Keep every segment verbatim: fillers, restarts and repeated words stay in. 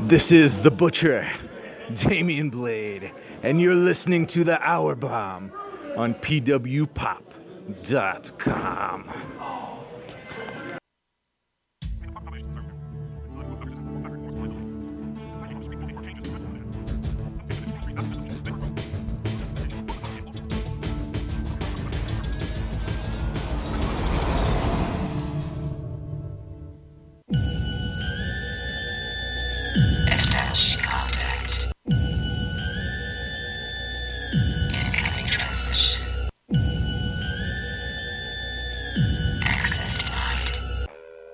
This is the Butcher, Damian Blade, and you're listening to the Hour Bomb on P W pop dot com. Establish contact. Incoming transmission. Access denied.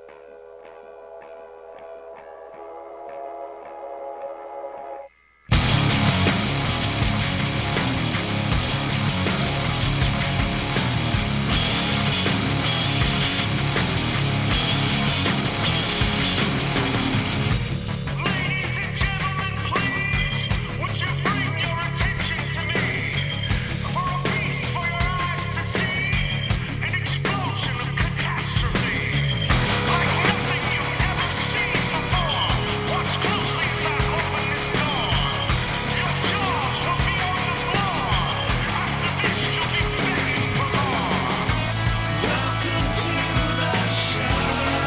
Ladies and gentlemen, please, would you bring your attention to me? For a feast for your eyes to see, an explosion of catastrophe. Like nothing you've ever seen before. Watch closely as I open this door. Your jaws will be on the floor. After this, you'll be begging for more. Welcome to the show.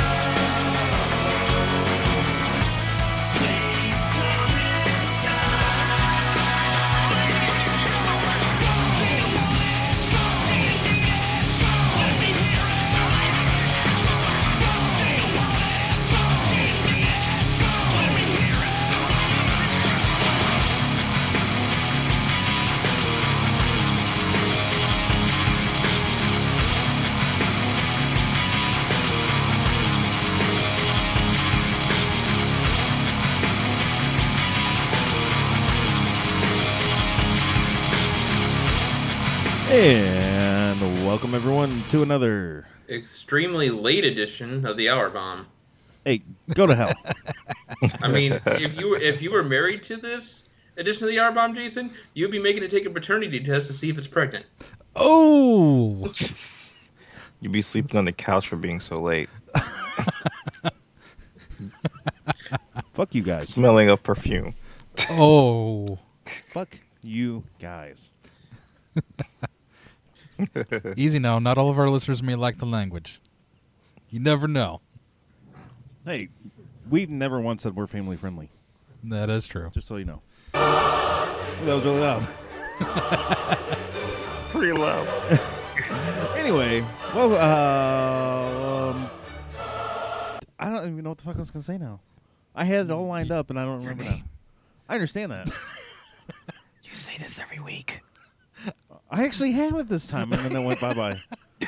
Please come inside. Ladies and gentlemen, do you want it? Do you need it? Let me hear it. Ladies and gentlemen, do you want it? Do you need it? Let me hear it. Ladies and And welcome everyone to another. Extremely late edition of the Hour Bomb. Hey, go to hell. I mean, if you were, if you were married to this edition of the Hour Bomb, Jason, you'd be making it take a paternity test to see if it's pregnant. Oh, You'd be sleeping on the couch for being so late, Fuck you guys. smelling of perfume. oh. Fuck you guys. Easy now. Not all of our listeners may like the language. You never know. Hey, we've never once said we're family friendly. That is true. Just so you know. Oh, that was really loud. Pretty loud. Anyway, well, uh, um, I don't even know what the fuck I was gonna say now. I had it all lined up, and I don't remember now. I understand that. You say this every week. I actually have it this time, and then it went bye bye.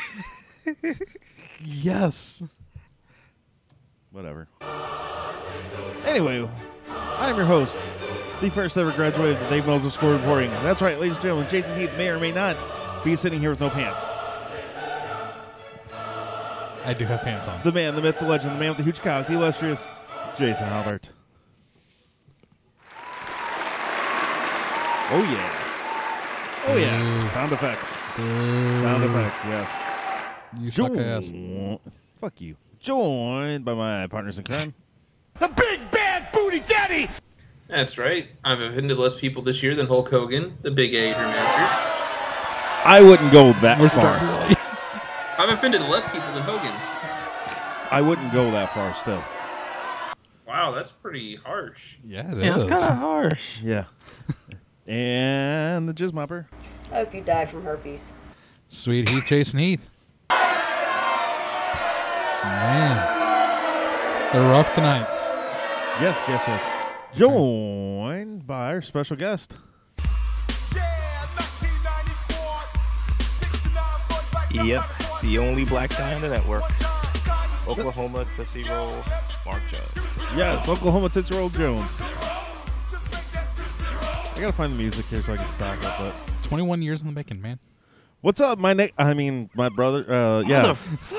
Yes. Whatever. Anyway, I'm your host, the first ever graduated of Dave Moses Score Reporting. That's right, ladies and gentlemen, Jason Heath may or may not be sitting here with no pants. I do have pants on. The man, the myth, the legend, the man with the huge cock, the illustrious Jason Albert. Oh yeah. Oh yeah. Boo. Sound effects. Boo. Sound effects, yes. You suck ass. Jo- Fuck you. Joined by my partners in crime. the big bad booty daddy. That's right. I've offended less people this year than Hulk Hogan, the Big A Masters. I wouldn't go that We're far. starting early. I've offended less people than Hogan. I wouldn't go that far still. Wow, that's pretty harsh. Yeah, it Yeah, is. it's kind of harsh. Yeah. And the Jizz Mopper. I hope you die from herpes. Sweet Heath, Jason Heath. Man, they're rough tonight. Yes, yes, yes. Joined by our special guest. Yep, the only black guy on the network. Oklahoma Tootsie Roll, Mark Jones. Yes, Oklahoma Tootsie Roll Jones. I gotta find the music here so I can stock up. But twenty-one years in the making, man. what's up, my ne- I mean, my brother. Uh, yeah.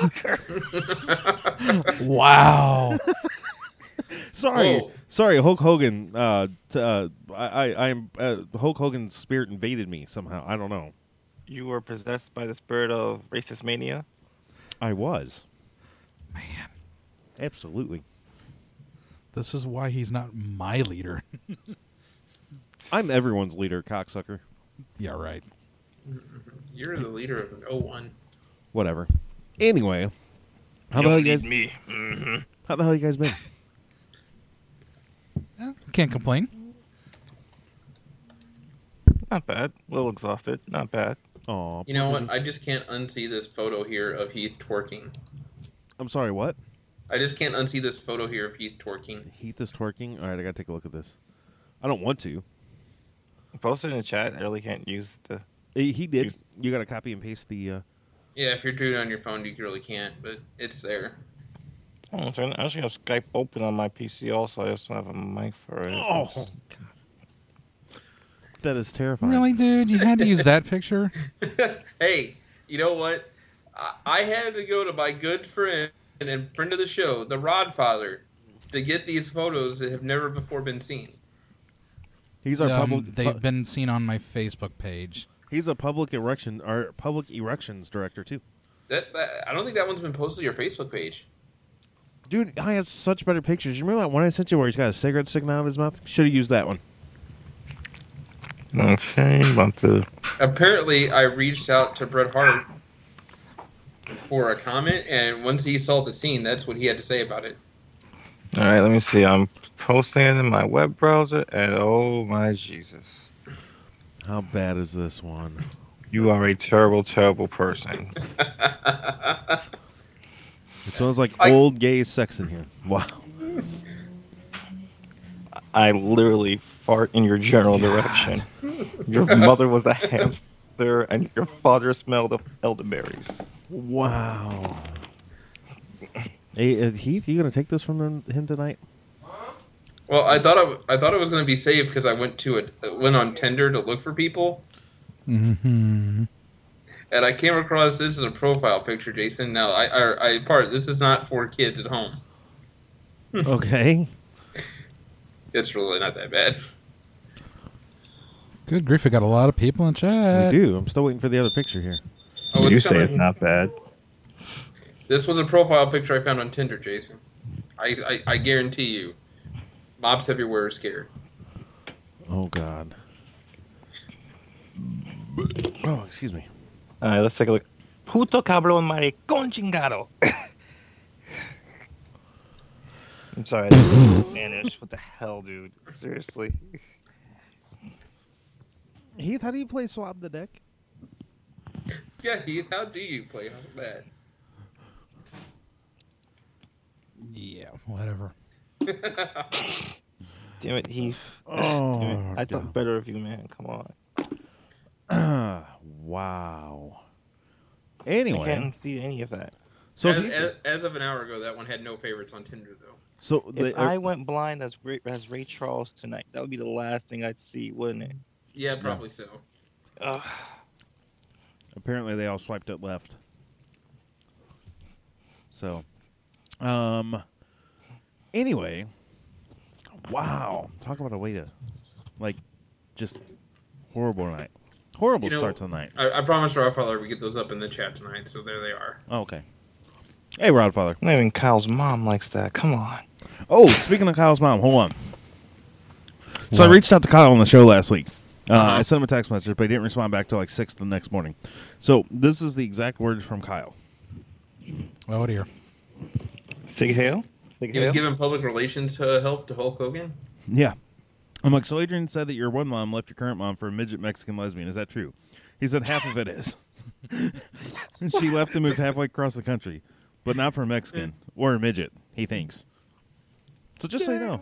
Wow. Sorry, Whoa. sorry, Hulk Hogan. Uh, t- uh, I, I, I'm uh, Hulk Hogan's spirit invaded me somehow. I don't know. You were possessed by the spirit of racist mania? I was. Man. Absolutely. This is why he's not my leader. I'm everyone's leader, cocksucker. Yeah, right. You're the leader of no one. Whatever. Anyway, how You the hell don't you guys? need me. hmm How the hell you guys been? Eh, can't complain. Not bad. A little exhausted. Not bad. Oh, You know what? I just can't unsee this photo here of Heath twerking. I'm sorry. What? I just can't unsee this photo here of Heath twerking. Heath is twerking. All right, I gotta take a look at this. I don't want to. Post it in the chat. I really can't use the. He, he did. Use- You gotta copy and paste the. Uh... Yeah, if you're doing it on your phone, you really can't, but it's there. Oh, I actually have Skype open on my P C also. I just don't have a mic for it. Oh, that is terrifying. Really, dude? You had to use that picture? Hey, you know what? I, I had to go to my good friend and friend of the show, the Rodfather, to get these photos that have never before been seen. He's our Um, public. they've pu- been seen on my Facebook page. he's a public erection or public erections director too. That, that I don't think that one's been posted to your Facebook page. Dude, I have such better pictures. You remember that one I sent you where he's got a cigarette sticking out of his mouth? Should have used that one. Okay, about to. Apparently, I reached out to Bret Hart for a comment, and once he saw the scene, that's what he had to say about it. All right, let me see. I'm posting it in my web browser, and oh my Jesus, How bad is this one? you are a terrible, terrible person. It smells like I- old gay sex in here. Wow. I literally fart in your general direction. Your mother was a hamster, and your father smelled of elderberries. Wow. Hey, uh, Heath, you gonna take this from him, him tonight? Well, I thought I, I thought it was going to be safe because I went to it went on Tinder to look for people, Mm-hmm. and I came across this as a profile picture, Jason. Now, I I, I part this is not for kids at home. Okay. It's really not that bad. Good grief, we got a lot of people in We chat. do. I'm still waiting for the other picture here. Oh, it's coming. not bad. This was a profile picture I found on Tinder, Jason. I, I, I guarantee you, mobs everywhere are scared. Oh God. Oh, excuse me. All right, let's take a look. Puto cabrón maricón chingado. I'm sorry, this is Spanish. What the hell, dude? Seriously. Heath, how do you play swab the deck? Yeah, Heath, how do you play that? Yeah, whatever. Damn it, Heath. Oh, Damn it. I God. thought better of you, man. Come on. Wow. I Anyway, can't see any of that. so as, if, you- as, as of an hour ago, that one had no favorites on Tinder, though. so If the, I went blind as Ray, as Ray Charles tonight, that would be the last thing I'd see, wouldn't it? Yeah, probably so. Ugh. apparently they all swiped it left. So, um, anyway, wow, talk about a way to, like, just horrible night, horrible You know, start to the night. I, I promised Rodfather we get those up in the chat tonight, so there they are. Oh, okay. Hey, Rodfather. Not even Kyle's mom likes that. Come on. Oh, speaking of Kyle's mom, hold on. So I What? reached out to Kyle on the show last week. Uh, Uh-huh. I sent him a text message, but he didn't respond back till like six the next morning. So this is the exact words from Kyle. Oh dear. Sig Hale? Sig He was Hale? giving public relations uh, help to Hulk Hogan. Yeah. I'm like, so Adrian said that your one mom left your current mom for a midget Mexican lesbian. Is that true? He said half of it is. She left and moved halfway across the country, but not for a Mexican or a midget, he thinks. So just so you know.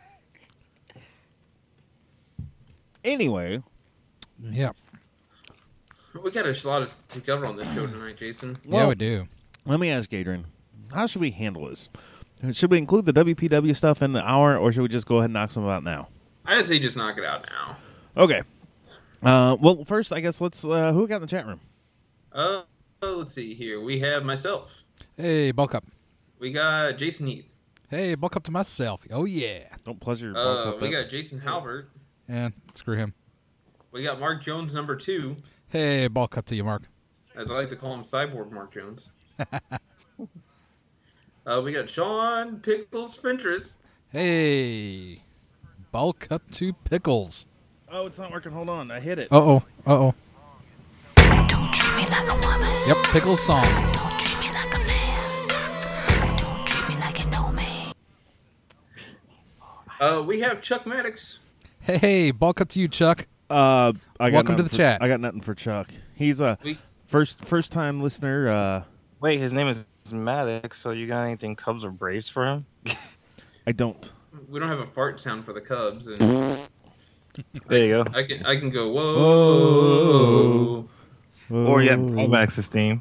Anyway, Yeah. We got a lot of, to cover on this show tonight, Jason. yeah, Well- we do. let me ask Adrian, how should we handle this? Should we include the W P W stuff in the hour, or should we just go ahead and knock some out now? I say just knock it out now. Okay. Uh, well, first, I guess let's. Uh, who we got in the chat room? Uh, let's see here. We have myself. Hey, bulk up. We got Jason Heath. Hey, bulk up to myself. Oh yeah. Don't pleasure. Uh, we got Jason Halbert. And screw him. We got Mark Jones, number two. Hey, bulk up to you, Mark. As I like to call him, Cyborg Mark Jones. uh, we got Sean Pickles Fentress. Hey, bulk up to pickles. Oh, it's not working. Hold on. I hit it. Uh oh. Uh oh. Don't treat me like a woman. Yep, pickles song. Don't treat me like a man. Don't treat me like you know me. Uh, we have Chuck Maddox. Hey, hey, bulk up to you, Chuck. Uh, I got Welcome to nothing the for- chat. I got nothing for Chuck. He's a We first first time listener. Uh, Wait, his name is Maddox, so you got anything Cubs or Braves for him? I don't. we don't have a fart sound for the Cubs, and There you go. I can I can go whoa. Or yeah, Maddox's team.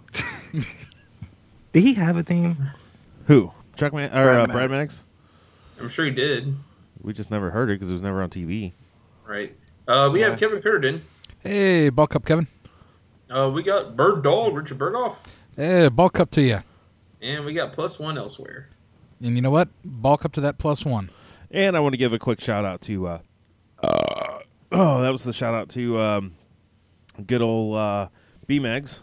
Did he have a team? Who? Chuck Man or Brad uh, Brad Maddox. Maddox? I'm sure he did. We just never heard it because it was never on T V. Right. Uh, we Yeah. have Kevin Curtin. Hey, bulk up, Kevin. Uh, we got Bird Dog, Richard Berghoff. Hey, bulk up to you. And we got plus one elsewhere. And you know what? Bulk up to that plus one. And I want to give a quick shout out to. Uh, uh, oh, that was the shout out to um, good old uh, B-Megs.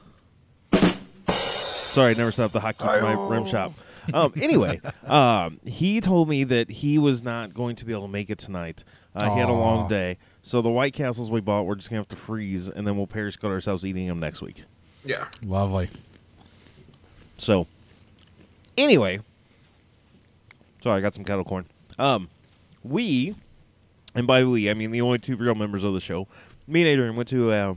Sorry, I never set up the hotkey for my rim shop. Um, anyway, um, he told me that he was not going to be able to make it tonight. Uh, he had a long Aw. day. So the White Castles we bought, we're just going to have to freeze, and then we'll periscope ourselves eating them next week. Yeah. Lovely. So, anyway, sorry, I got some kettle corn. Um, we, and by we, I mean the only two real members of the show, me and Adrian went to uh,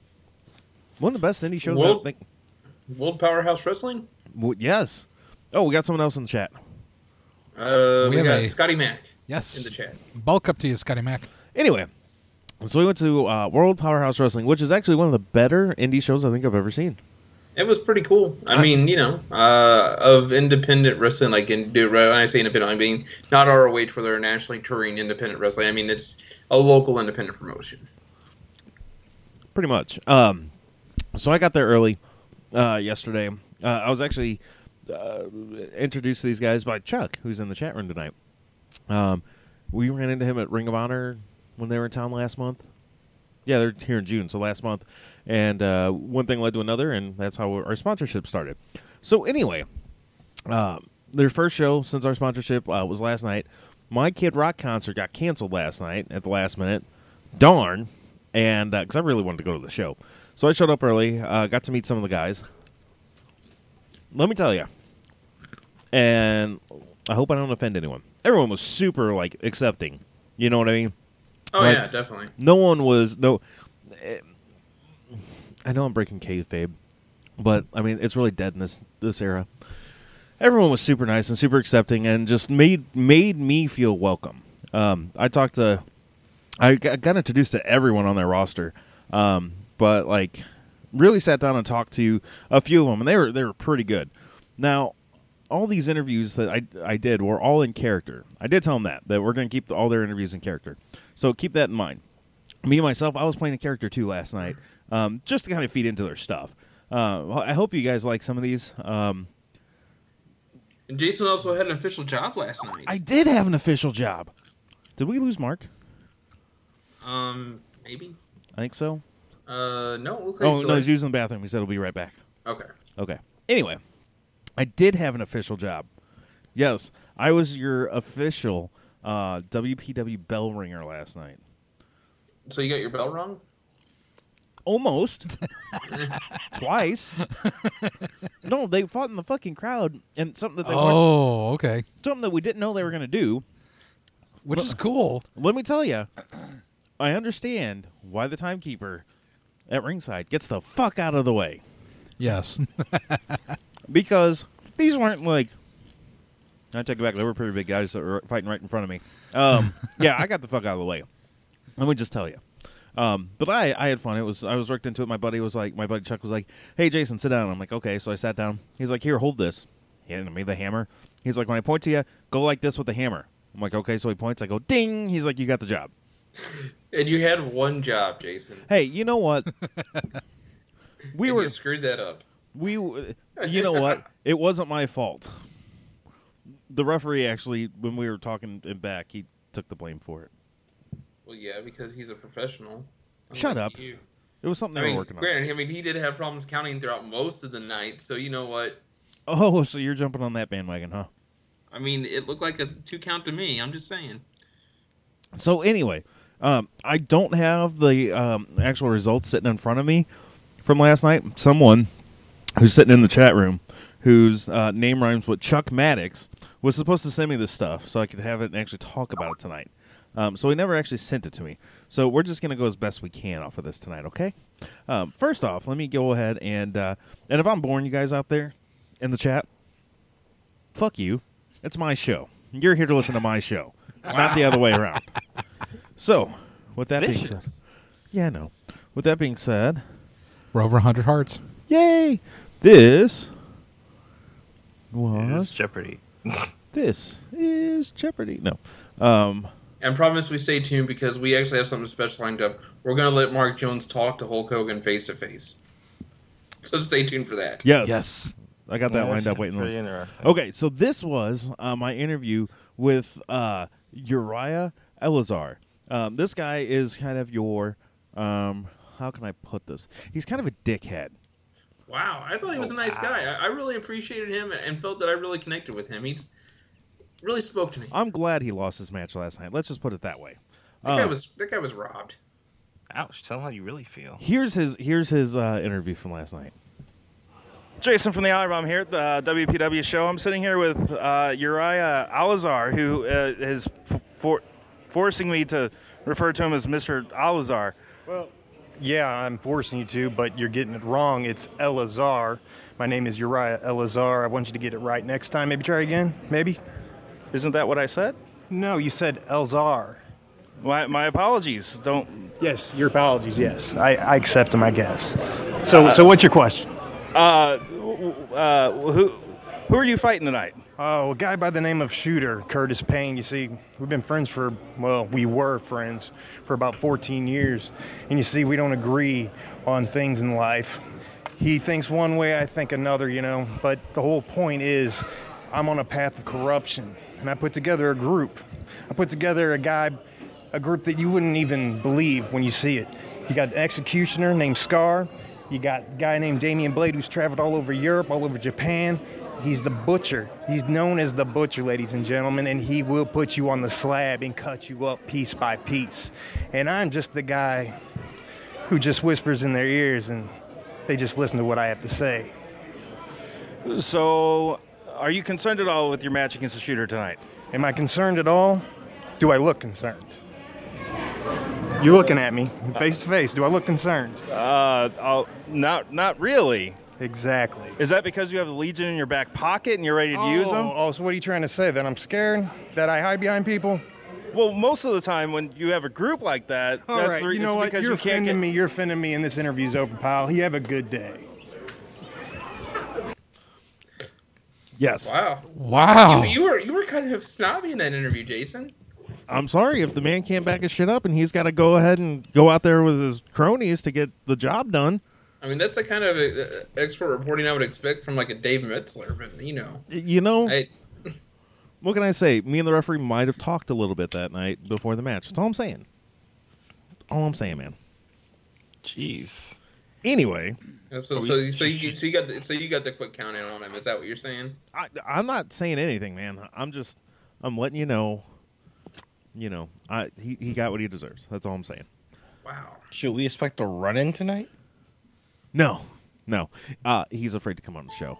one of the best indie shows. World- I think. World Powerhouse Wrestling. W- yes. Oh, we got someone else in the chat. Uh, We we, have got a- Scotty Mack Yes. in the chat. Bulk up to you, Scotty Mac. Anyway, so we went to uh, World Powerhouse Wrestling, which is actually one of the better indie shows I think I've ever seen. It was pretty cool. I mean, you know, uh, of independent wrestling, like in, when I say independent, I mean not R O H where they're nationally touring independent wrestling. I mean it's a local independent promotion. Pretty much. Um, so I got there early uh, yesterday. Uh, I was actually uh, introduced to these guys by Chuck, who's in the chat room tonight. Um, we ran into him at Ring of Honor when they were in town last month. Yeah, they're here in June, so last month. And uh, one thing led to another, and that's how our sponsorship started. So anyway, uh, their first show since our sponsorship uh, was last night. My Kid Rock concert got canceled last night at the last minute. Darn. And because I really wanted to go to the show. So I showed up early, uh, got to meet some of the guys. Let me tell you, and I hope I don't offend anyone. Everyone was super, like, accepting. You know what I mean? Oh Like, yeah, definitely. No one was, no. eh, I know I'm breaking kayfabe, but, I mean, it's really dead in this, this era. Everyone was super nice and super accepting and just made made me feel welcome. Um, I talked to, I got, got introduced to everyone on their roster, um, but, like, really sat down and talked to a few of them, and they were they were pretty good. Now, all these interviews that I, I did were all in character. I did tell them that, that we're going to keep all their interviews in character. So keep that in mind. Me, myself, I was playing a character too last night, um, just to kind of feed into their stuff. Uh, I hope you guys like some of these. Um, And Jason also had an official job last night. I did have an official job. Did we lose Mark? um, maybe. I think so. Uh, no. It looks like Oh, he's no, he's still- using the bathroom. He said he'll be right back. Okay. Okay. Anyway, I did have an official job. Yes, I was your official uh, W P W bell ringer last night. So you got your bell rung? Almost. Twice. No, they fought in the fucking crowd, and something that they weren't, Oh, okay. something that we didn't know they were going to do. Which is cool. Let me tell you, I understand why the timekeeper at ringside gets the fuck out of the way. Yes. Because these weren't like, I take it back, they were pretty big guys that were fighting right in front of me. Um, yeah, I got the fuck out of the way. Let me just tell you. Um, but I, I had fun. It was I was worked into it. My buddy was like, my buddy Chuck was like, "Hey, Jason, sit down." I'm like, "Okay." So I sat down. He's like, "Here, hold this." He handed me the hammer. He's like, "When I point to you, go like this with the hammer." I'm like, "Okay." So he points. I go, "Ding." He's like, "You got the job." And you had one job, Jason. Hey, you know what? we And were you screwed that up. we. You know what? It wasn't my fault. The referee actually, when we were talking in back, he took the blame for it. Well, yeah, because he's a professional. Shut unlike up. You. It was something I they mean, were working on. granted, I mean, he did have problems counting throughout most of the night, so you know what? Oh, so you're jumping on that bandwagon, huh? I mean, it looked like a two count to me. I'm just saying. So anyway, um, I don't have the um, actual results sitting in front of me from last night. Someone who's sitting in the chat room, whose uh, name rhymes with Chuck Maddox, was supposed to send me this stuff so I could have it and actually talk about it tonight. Um, so he never actually sent it to me. So we're just going to go as best we can off of this tonight, okay? Um, first off, let me go ahead and, uh, and if I'm boring you guys out there in the chat, fuck you. It's my show. You're here to listen to my show, not the other way around. So, with that being said, Vicious. yeah, no. With that being said, We're over one hundred hearts. yay! This It was is Jeopardy. this is Jeopardy. No, um, And promise we stay tuned because we actually have something special lined up. We're going to let Mark Jones talk to Hulk Hogan face to face. So stay tuned for that. yes, Yes. I got that Yeah, lined that's up. Waiting. pretty on interesting. Okay, so this was uh, my interview with uh, Uriah Elazar. Um, this guy is kind of your, um, how can I put this? He's kind of a dickhead. Wow, I thought he was a nice guy. I, I really appreciated him and felt that I really connected with him. He's really spoke to me. I'm glad he lost his match last night. Let's just put it that way. That guy Um, was that guy was robbed. Ouch! Tell him how you really feel. Here's his here's his uh, interview from last night. Jason from the Hour Bomb here at the uh, W P W show. I'm sitting here with uh, Uriah Alazar, who uh, is f- for- forcing me to refer to him as Mister Alazar. Well, yeah, I'm forcing you to, but you're getting it wrong. It's Elazar. My name is Uriah Elazar. I want you to get it right next time. Maybe try again? Maybe? Isn't that what I said? No, you said Elzar. My, my apologies. Don't. Yes, your apologies, yes. I, I accept them, I guess. So, so what's your question? Uh, w- uh, who who are you fighting tonight? Oh, a guy by the name of Shooter, Curtis Payne. You see, we've been friends for, well, we were friends for about fourteen years. And you see, we don't agree on things in life. He thinks one way, I think another, you know. But the whole point is, I'm on a path of corruption. And I put together a group. I put together a guy, a group that you wouldn't even believe when you see it. You got an executioner named Scar. You got a guy named Damian Blade who's traveled all over Europe, all over Japan. He's the Butcher. He's known as the Butcher, ladies and gentlemen, and he will put you on the slab and cut you up piece by piece. And I'm just the guy who just whispers in their ears and they just listen to what I have to say. So, are you concerned at all with your match against the Shooter tonight? Am I concerned at all? Do I look concerned? You looking at me face to face. Do I look concerned? Uh, I'll, not not really. Exactly. Is that because you have the Legion in your back pocket and you're ready to use them? Oh, so what are you trying to say? That I'm scared? That I hide behind people? Well, most of the time when you have a group like that, All that's right, the re- you know it's what? because You're you can't offending get. me. You're offending me, and this interview's over, pal. You have a good day. Yes. Wow. Wow. You, you were you were kind of snobby in that interview, Jason. I'm sorry if the man can't back his shit up and he's got to go ahead and go out there with his cronies to get the job done. I mean, that's the kind of uh, expert reporting I would expect from like a Dave Metzler, but you know, You know, I, what can I say? Me and the referee might have talked a little bit that night before the match. That's all I'm saying. All I'm saying, man. Jeez. Anyway, so so so you so you got the, so you got the quick count in on him. Is that what you're saying? I, I'm not saying anything, man. I'm just, I'm letting you know. You know, I he, he got what he deserves. That's all I'm saying. Wow. Should we expect a run-in tonight? No, no. Uh, he's afraid to come on the show.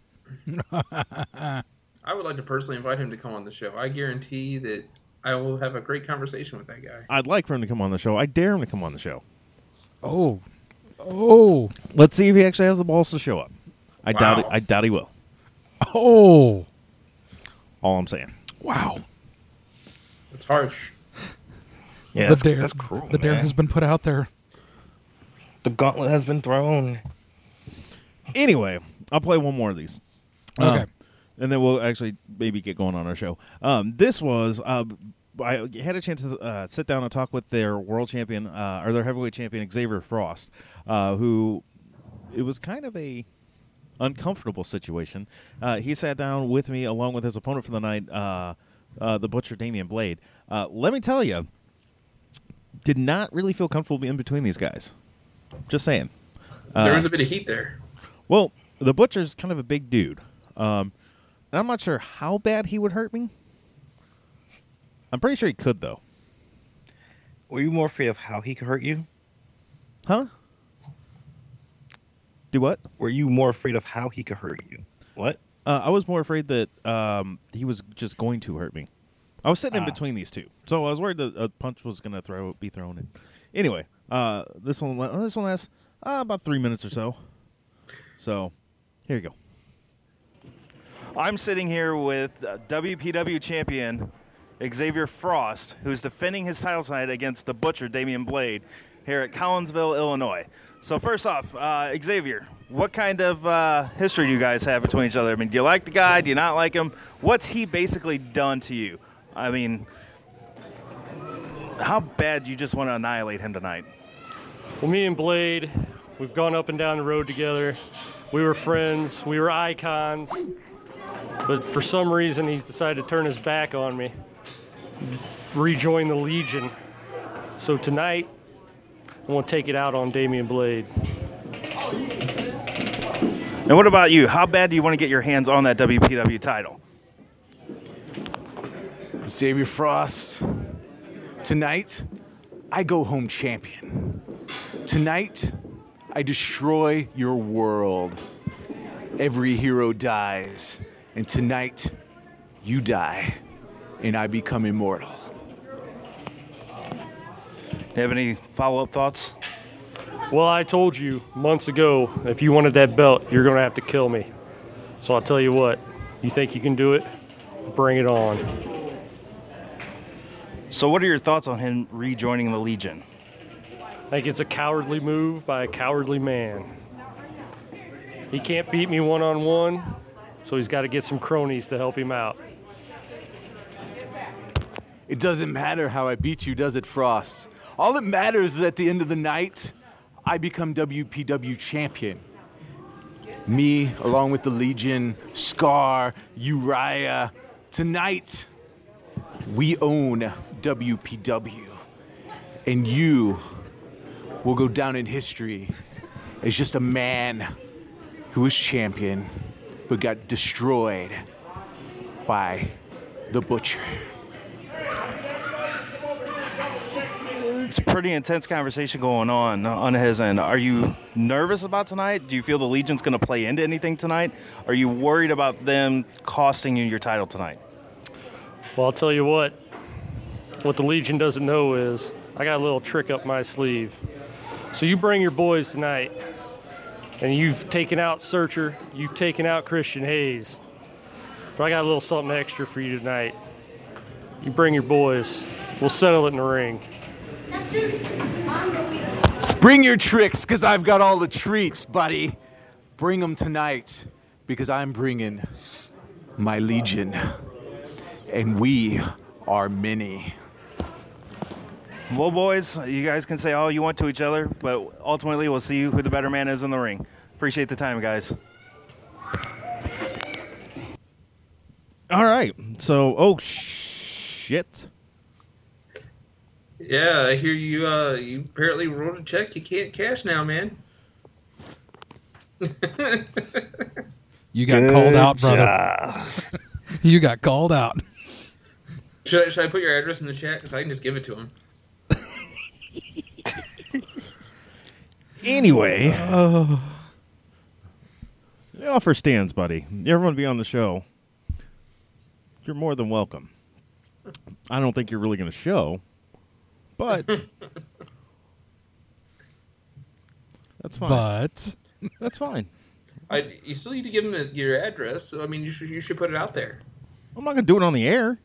I would like to personally invite him to come on the show. I guarantee that I will have a great conversation with that guy. I'd like for him to come on the show. I dare him to come on the show. Oh. Oh. Let's see if he actually has the balls to show up. I Wow. doubt it. I doubt he will. Oh. All I'm saying. Wow. It's harsh. Yeah, the that's, dare, that's cruel, the dare man. has been put out there. The gauntlet has been thrown. Anyway, I'll play one more of these. Okay. Um, and then we'll actually maybe get going on our show. Um, this was, uh, I had a chance to uh, sit down and talk with their world champion, uh, or their heavyweight champion, Xavier Frost, uh, who, it was kind of a uncomfortable situation. Uh, he sat down with me along with his opponent for the night, uh, uh, the Butcher, Damian Blade. Uh, let me tell you, did not really feel comfortable in between these guys. Just saying. There Uh, was a bit of heat there. Well, the Butcher's kind of a big dude. Um, And I'm not sure how bad he would hurt me. I'm pretty sure he could, though. Were you more afraid of how he could hurt you? Huh? Do what? Were you more afraid of how he could hurt you? What? Uh, I was more afraid that um, he was just going to hurt me. I was sitting in Ah. between these two, so I was worried that a punch was going to throw be thrown in. Anyway, uh, this one la- this one lasts uh, about three minutes or so. So, here you go. I'm sitting here with uh, W P W champion Xavier Frost, who's defending his title tonight against the Butcher, Damian Blade, here at Collinsville, Illinois. So first off, uh, Xavier, what kind of uh, history do you guys have between each other? I mean, do you like the guy? Do you not like him? What's he basically done to you? I mean, how bad do you just want to annihilate him tonight? Well, me and Blade, we've gone up and down the road together. We were friends. We were icons. But for some reason, he's decided to turn his back on me, rejoin the Legion. So tonight, I want to take it out on Damian Blade. And what about you? How bad do you want to get your hands on that W P W title? Xavier Frost. Tonight, I go home champion. Tonight, I destroy your world. Every hero dies. And tonight, you die. And I become immortal. Do you have any follow-up thoughts? Well, I told you months ago, if you wanted that belt, you're going to have to kill me. So I'll tell you what, you think you can do it? Bring it on. So what are your thoughts on him rejoining the Legion? I think it's a cowardly move by a cowardly man. He can't beat me one-on-one, so he's got to get some cronies to help him out. It doesn't matter how I beat you, does it, Frost? All that matters is at the end of the night, I become W P W champion. Me, along with the Legion, Scar, Uriah. Tonight, we own W P W. And you will go down in history as just a man who was champion but got destroyed by the Butcher. It's a pretty intense conversation going on on his end. Are you nervous about tonight? Do you feel the Legion's going to play into anything tonight? Are you worried about them costing you your title tonight? Well, I'll tell you what. What the Legion doesn't know is I got a little trick up my sleeve. So you bring your boys tonight, and you've taken out Searcher, you've taken out Christian Hayes. But I got a little something extra for you tonight. You bring your boys. We'll settle it in the ring. Bring your tricks, because I've got all the treats, buddy. Bring them tonight, because I'm bringing my Legion. And we are many. Well, boys, you guys can say all you want to each other, but ultimately we'll see who the better man is in the ring. Appreciate the time, guys. All right. So, oh, shit. Yeah, I hear you. Uh, you apparently wrote a check you can't cash now, man. You got Good called out, brother. job. You got called out. Should I, should I put your address in the chat? Because I can just give it to him. Anyway, Oh, the offer stands, buddy. You ever want to be on the show, you're more than welcome. I don't think you're really going to show, but that's fine. but That's fine. I, you still need to give him a, your address. So I mean, you should you should put it out there. I'm not going to do it on the air.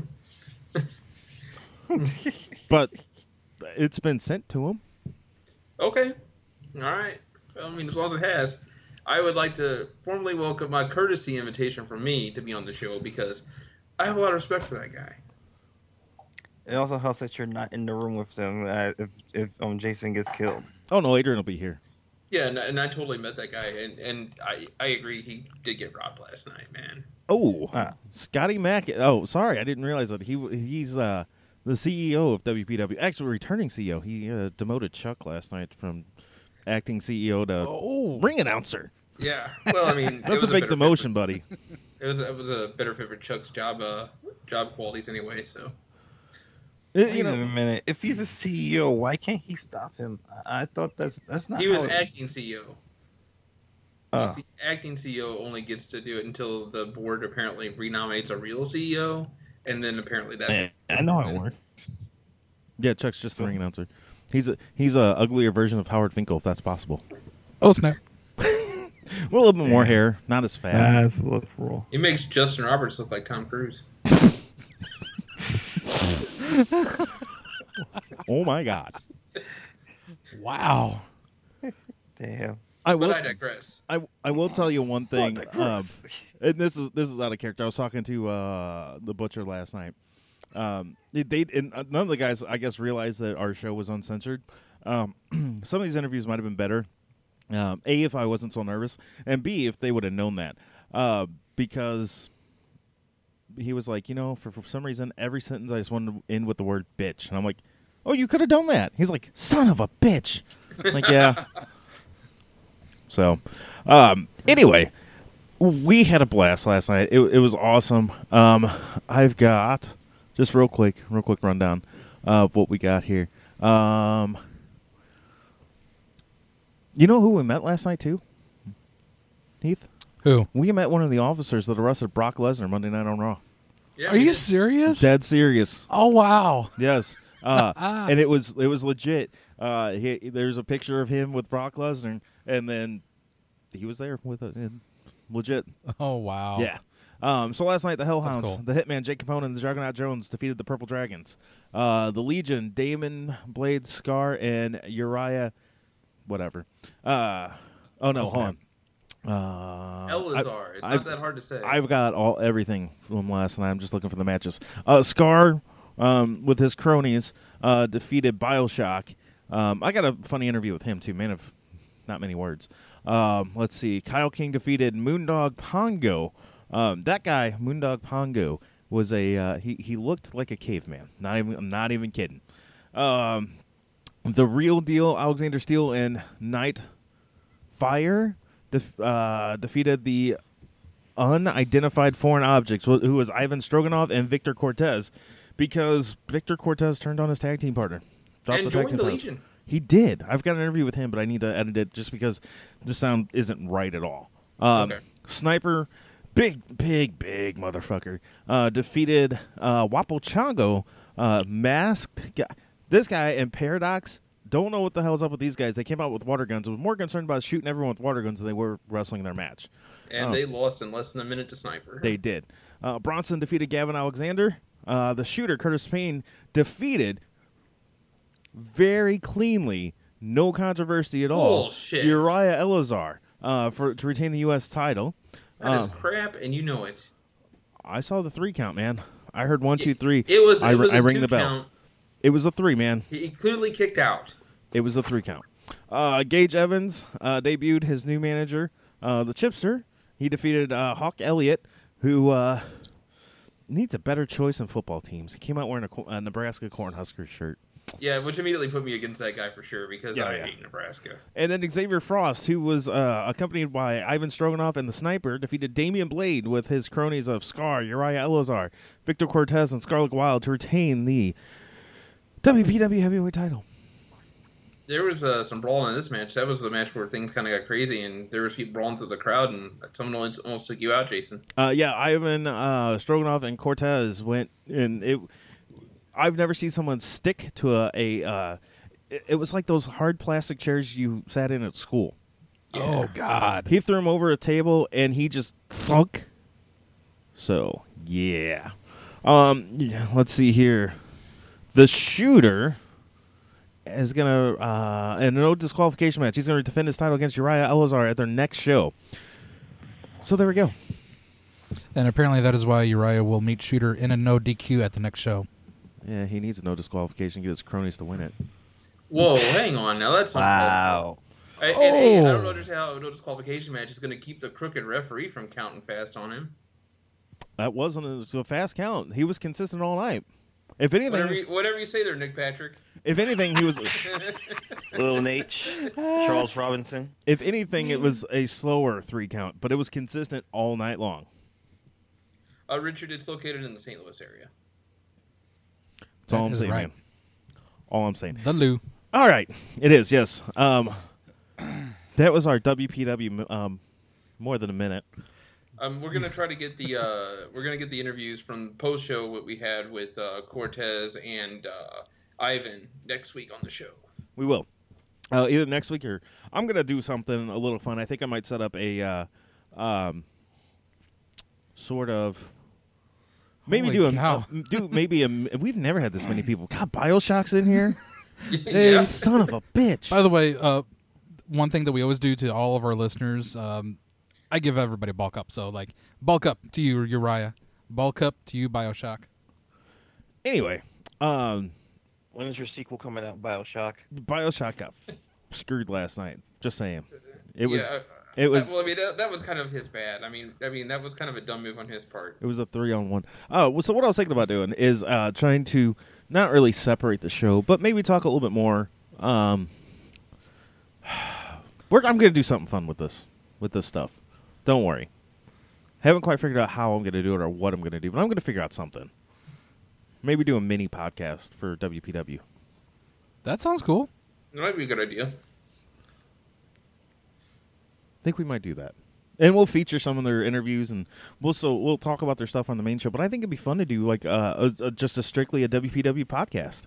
But it's been sent to him. Okay. All right. Well, I mean, as long as it has. I would like to formally welcome my courtesy invitation from me to be on the show because I have a lot of respect for that guy. It also helps that you're not in the room with them uh, if if um, Jason gets killed. Oh, no, Adrian will be here. Yeah, and, and I totally met that guy, and, and I, I agree, he did get robbed last night, man. Oh, Ah. Scotty Mack. Oh, sorry, I didn't realize that he he's uh, the C E O of W P W. Actually, returning C E O. He uh, demoted Chuck last night from acting C E O to Oh. ring announcer. Yeah, well, I mean... it That's a was big better fit demotion, for- buddy. It was it was a better fit for Chuck's job uh, job qualities anyway. So Wait a minute. If he's a C E O, why can't he stop him? I I thought that's that's not. he was how it- acting C E O. Oh. You see, acting C E O only gets to do it until the board apparently renominates a real C E O, and then apparently that's. Man, I know how it works. Yeah, Chuck's just the ring announcer. He's a he's a uglier version of Howard Finkel, if that's possible. Oh snap! Well, a little bit more hair, not as fat. That's a little roll. He makes Justin Roberts look like Tom Cruise. Oh my God! Wow. Damn. I But will. I digress. I, I will tell you one thing. What Um, digress? and this is this is out of character. I was talking to uh, the butcher last night. Um, they, they and none of the guys, I guess, realized that our show was uncensored. Um, some of these interviews might have been better. Um, A, if I wasn't so nervous, and B, if they would have known that, uh, because he was like, you know, for for some reason, every sentence I just wanted to end with the word "bitch," and I'm like, oh, you could have done that. He's like, son of a bitch. I'm like, yeah. So, um, anyway, we had a blast last night. It, it was awesome. Um, I've got just real quick, real quick rundown of what we got here. Um, you know who we met last night too? Heath? Who? We met one of the officers that arrested Brock Lesnar Monday Night on Raw. Yeah, Are we you did. serious? Dead serious. Oh wow. Yes. Uh, and it was it was legit. Uh, he, there's a picture of him with Brock Lesnar, and then he was there with it. and Legit. Oh wow. Yeah. Um, so last night, the Hellhounds, cool. the Hitman, Jake Capone, and the Juggernaut Jones defeated the Purple Dragons. Uh, the Legion, Damon, Blade, Scar, and Uriah, whatever. Uh, oh, no, Oh, hold on. Uh, Elazar. It's I've- not that hard to say. I've got all everything from last night. I'm just looking for the matches. Uh, Scar, um, with his cronies, uh, defeated Bioshock. Um, I got a funny interview with him, too. Man of not many words. Um, let's see. Kyle King defeated Moondog Pongo. Um, that guy, Moondog Pongo, was a uh, he. He looked like a caveman. Not even. I'm not even kidding. Um, the Real Deal, Alexander Steele and Night Fire def- uh, defeated the unidentified foreign objects, wh- who was Ivan Stroganov and Victor Cortez, because Victor Cortez turned on his tag team partner. Dropped And the tag joined team the titles. Legion. He did. I've got an interview with him, but I need to edit it just because the sound isn't right at all. Um, Okay. Sniper, big, big, big motherfucker, uh, defeated uh, Wapo Chongo, uh, masked guy. This guy and Paradox don't know what the hell's up with these guys. They came out with water guns. I was more concerned about shooting everyone with water guns than they were wrestling their match. And Oh. they lost in less than a minute to Sniper. They did. Uh, Bronson defeated Gavin Alexander. Uh, the shooter, Curtis Payne, defeated very cleanly, no controversy at all, Bullshit. Uriah Elazar uh, for to retain the U S title. That is Uh, crap, and you know it. I saw the three count, man. I heard one, two, three. It was. I, It was I a ring two the bell. count. It was a three, man. He clearly kicked out. It was a three count. Uh, Gage Evans uh, debuted his new manager, uh, the Chipster. He defeated uh, Hawk Elliott, who uh, needs a better choice in football teams. He came out wearing a, co- a Nebraska Cornhuskers shirt. Yeah, which immediately put me against that guy for sure because Yeah, I yeah. hate Nebraska. And then Xavier Frost, who was uh, accompanied by Ivan Stroganoff and the Sniper, defeated Damian Blade with his cronies of Scar, Uriah Elazar, Victor Cortez, and Scarlet Wild to retain the W P W Heavyweight title. There was uh, some brawling in this match. That was the match where things kind of got crazy, and there was people brawling through the crowd, and someone almost almost took you out, Jason. Uh, yeah, Ivan uh, Stroganoff and Cortez went, and it. I've never seen someone stick to a. a uh, it, it was like those hard plastic chairs you sat in at school. Oh God. He threw him over a table, and he just thunk. So yeah, um, yeah, let's see here. The shooter is gonna uh, in a no disqualification match. He's gonna defend his title against Uriah Elazar at their next show. So there we go. And apparently that is why Uriah will meet Shooter in a no D Q at the next show. Yeah, he needs a no disqualification to get his cronies to win it. Whoa, hang on. Now that's Wow. I, and, hey, I Oh. don't understand how a no disqualification match is going to keep the crooked referee from counting fast on him. That wasn't a, a fast count. He was consistent all night. If anything, Whatever you, whatever you say there, Nick Patrick. if anything, he was. Lil Nate, Charles Robinson. If anything, it was a slower three count, but it was consistent all night long. Uh, Richard, it's located in the Saint Louis area. That's all That I'm is saying, right. man. All I'm saying. The Lou. All right, it is. Yes. Um, that was our W P W. Um, more than a minute. Um, we're gonna try to get the uh, we're gonna get the interviews from post show what we had with uh, Cortez and uh, Ivan next week on the show. We will. Uh, either next week or I'm gonna do something a little fun. I think I might set up a uh, um, sort of maybe Holy do a, cow. a do maybe a. We've never had this many people. God, BioShock's in here. Yeah. Son of a bitch. By the way, uh, one thing that we always do to all of our listeners, um, I give everybody bulk up. So, like, bulk up to you, Uriah. Bulk up to you, BioShock. Anyway, um, When is your sequel coming out, BioShock? BioShock got screwed last night. Just saying. It was. Yeah, It was. well, I mean, that, that was kind of his bad. I mean, I mean, that was kind of a dumb move on his part. It was a three on one. Oh, well, so what I was thinking about doing is uh, trying to not really separate the show, but maybe talk a little bit more. Um, we're, I'm going to do something fun with this, with this stuff. Don't worry. Haven't quite figured out how I'm going to do it or what I'm going to do, but I'm going to figure out something. Maybe do a mini podcast for W P W. That sounds cool. That might be a good idea. I think we might do that. And we'll feature some of their interviews, and we'll so we'll talk about their stuff on the main show. But I think it'd be fun to do like uh, a, a, just a strictly a W P W podcast.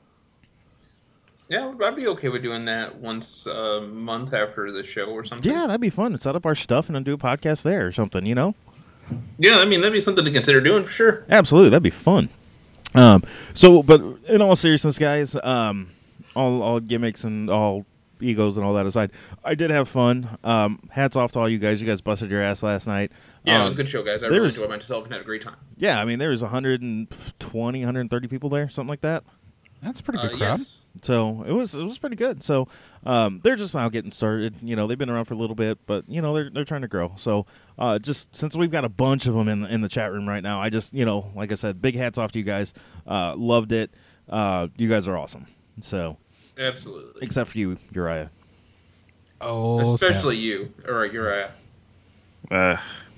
Yeah, I'd be okay with doing that once a month after the show or something. Yeah, that'd be fun. Set up our stuff and then do a podcast there or something, you know? Yeah, I mean, that'd be something to consider doing for sure. Absolutely, that'd be fun. Um, so, but in all seriousness, guys, um, all all gimmicks and all egos and all that aside, I did have fun. Um, hats off to all you guys. You guys busted your ass last night. Yeah, um, it was a good show, guys. I there really was- enjoyed myself and had a great time. Yeah, I mean, there was one hundred twenty, one hundred thirty people there, something like that. That's a pretty Uh, good crowd. yes. So it was it was pretty good. So um, they're just now getting started. You know, they've been around for a little bit, but you know they're they're trying to grow. So uh, just since we've got a bunch of them in in the chat room right now, I just you know like I said, big hats off to you guys. Uh, loved it. Uh, you guys are awesome. So Absolutely. except for you, Uriah. Oh, Especially you. All right, you're right. Uh,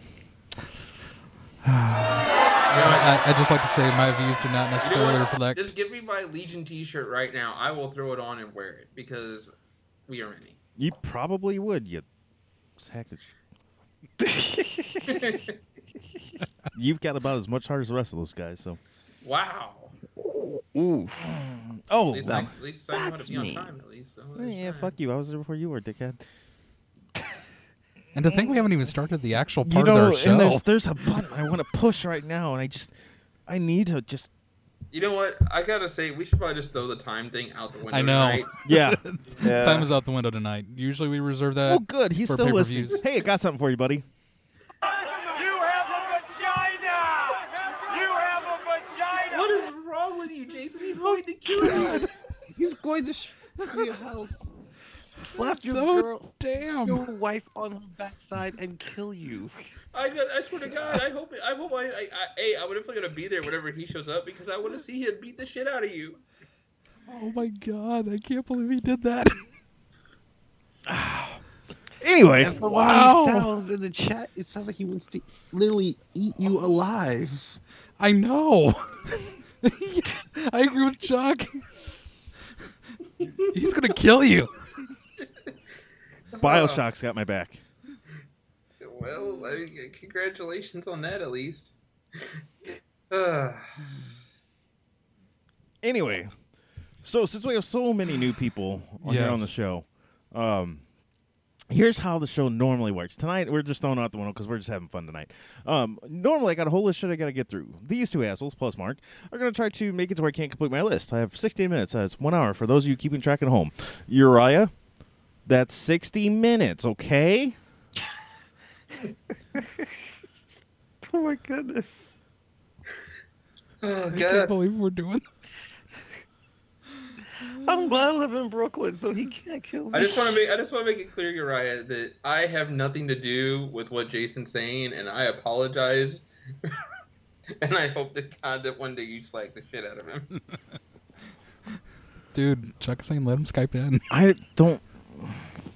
I, I just like to say my views do not You know necessarily what? reflect. Just give me my Legion T-shirt right now. I will throw it on and wear it because we are many. You probably would. You sack of sh- You've got about as much heart as the rest of those guys. So Wow. ooh. oh At least, I, at least I know how to that's be on me. time. At least. So yeah, fuck you. I was there before you were, dickhead. And to think we haven't even started the actual You part know, of our and show. there's there's a button I want to push right now, and I just I need to just You know what? I gotta say, we should probably just throw the time thing out the window. I know. Tonight. yeah. Yeah. Time is out the window tonight. Usually we reserve that. Oh, good. He's for still listening. pay-per-views. Hey, I got something for you, buddy. You have a vagina! You have a vagina! What is wrong with you, Jason? He's going to kill you. He's going to sh- your house, slap your Oh, girl, damn. your wife on her backside, and kill you. I got. I swear to God. I hope. I hope. I. I. I hey, I'm definitely gonna be there whenever he shows up because I want to see him beat the shit out of you. Oh my god, I can't believe he did that. Anyway, And from Wow. what he sounds in the chat, it sounds like he wants to literally eat you alive. I know. I agree with Chuck. He's gonna kill you. BioShock's got my back. Well, I mean, congratulations on that, at least. Uh, Anyway, so since we have so many new people on here on the Yes. show, um, here's how the show normally works. Tonight, we're just throwing out the window because we're just having fun tonight. Um, normally, I got a whole list of shit I got to get through. These two assholes, plus Mark, are going to try to make it to where I can't complete my list. I have sixteen minutes. That's one hour for those of you keeping track at home. Uriah, that's sixty minutes, okay? Oh my goodness. oh I can't God. believe we're doing this. I'm glad I live in Brooklyn, so he can't kill me. I just want to make. I just want to make it clear, Uriah, that I have nothing to do with what Jason's saying, and I apologize. And I hope to God that one day you slag the shit out of him. Dude, Chuck is saying let him Skype in. I don't.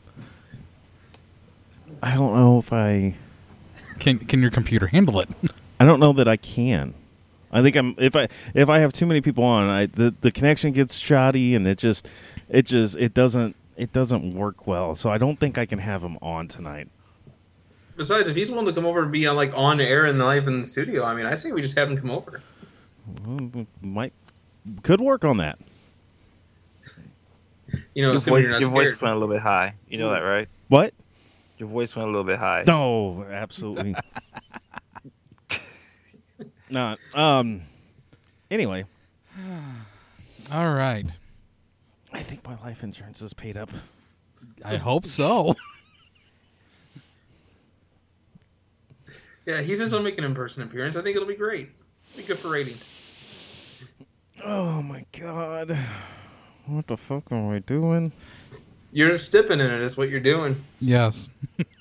I don't know if I. Can can your computer handle it? I don't know that I can. I think I'm if I if I have too many people on, I the, the connection gets shoddy and it just it just it doesn't it doesn't work well. So I don't think I can have him on tonight. Besides, if he's willing to come over and be on like on air and live in the studio, I mean, I say we just have him come over. Well, might could work on that. You know, Your assuming voice, you're not your voice scared. went a little bit high. You know that, right? What? Your voice went a little bit high. No, absolutely not. Um. Anyway, All right. I think my life insurance is paid up. I hope so. Yeah, he says he'll make an in-person appearance. I think it'll be great. Be good for ratings. Oh my god. What the fuck am I doing? You're stepping in it. Is what you're doing. Yes.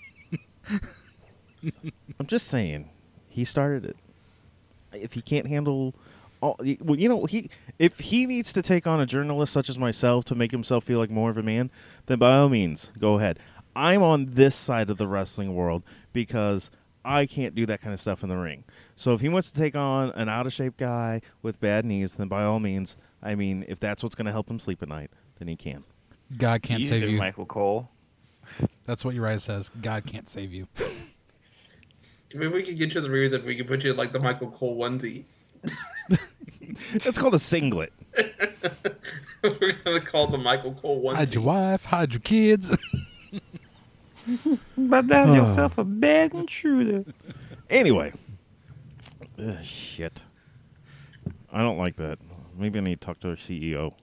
I'm just saying, he started it. If he can't handle, all, well, you know, he if he needs to take on a journalist such as myself to make himself feel like more of a man, then by all means, go ahead. I'm on this side of the wrestling world because I can't do that kind of stuff in the ring. So if he wants to take on an out of shape guy with bad knees, then by all means, I mean, if that's what's going to help him sleep at night, then he can. God can't You save did you. Michael Cole. That's what Uriah says. God can't save you. Maybe we could get you the rear that we could put you in, like the Michael Cole onesie. That's called a singlet. We're gonna call it the Michael Cole onesie. Hide your wife. Hide your kids. About to have Oh. yourself a bad intruder. Anyway. Ugh, shit. I don't like that. Maybe I need to talk to our C E O.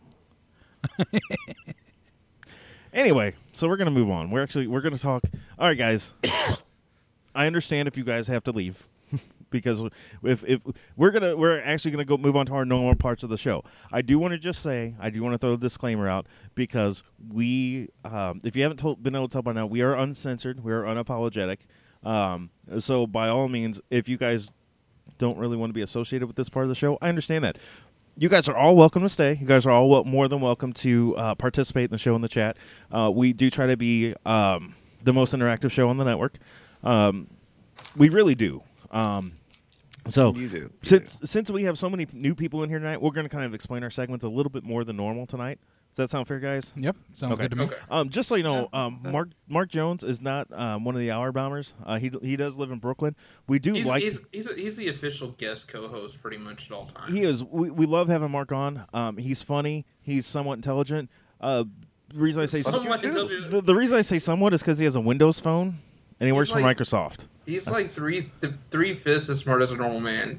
Anyway, so we're going to move on. We're actually, we're going to talk. All right, guys. I understand if you guys have to leave. Because if if we're gonna we're actually gonna go move on to our normal parts of the show. I do want to just say I do want to throw a disclaimer out because we um, if you haven't told, been able to tell by now, we are uncensored, we are unapologetic. Um, so by all means, if you guys don't really want to be associated with this part of the show, I understand that. You guys are all welcome to stay. You guys are all wel- more than welcome to uh, participate in the show in the chat. Uh, we do try to be um, the most interactive show on the network. Um, we really do. Um, So, You do. You since since we have so many new people in here tonight, we're going to kind of explain our segments a little bit more than normal tonight. Does that sound fair, guys? Yep. Sounds Okay. good to me. Okay. Um, just so you know, um, Mark Mark Jones is not um, one of the Hour Bombers. Uh, he he does live in Brooklyn. We do He's like he's he's, a, he's the official guest co-host pretty much at all times. he is. We, we love having Mark on. Um, he's funny. He's somewhat intelligent. Uh, the reason I say Somewhat intelligent. The, the reason I say somewhat is because he has a Windows phone and he works for like- Microsoft. He's like three th- three fifths as smart as a normal man.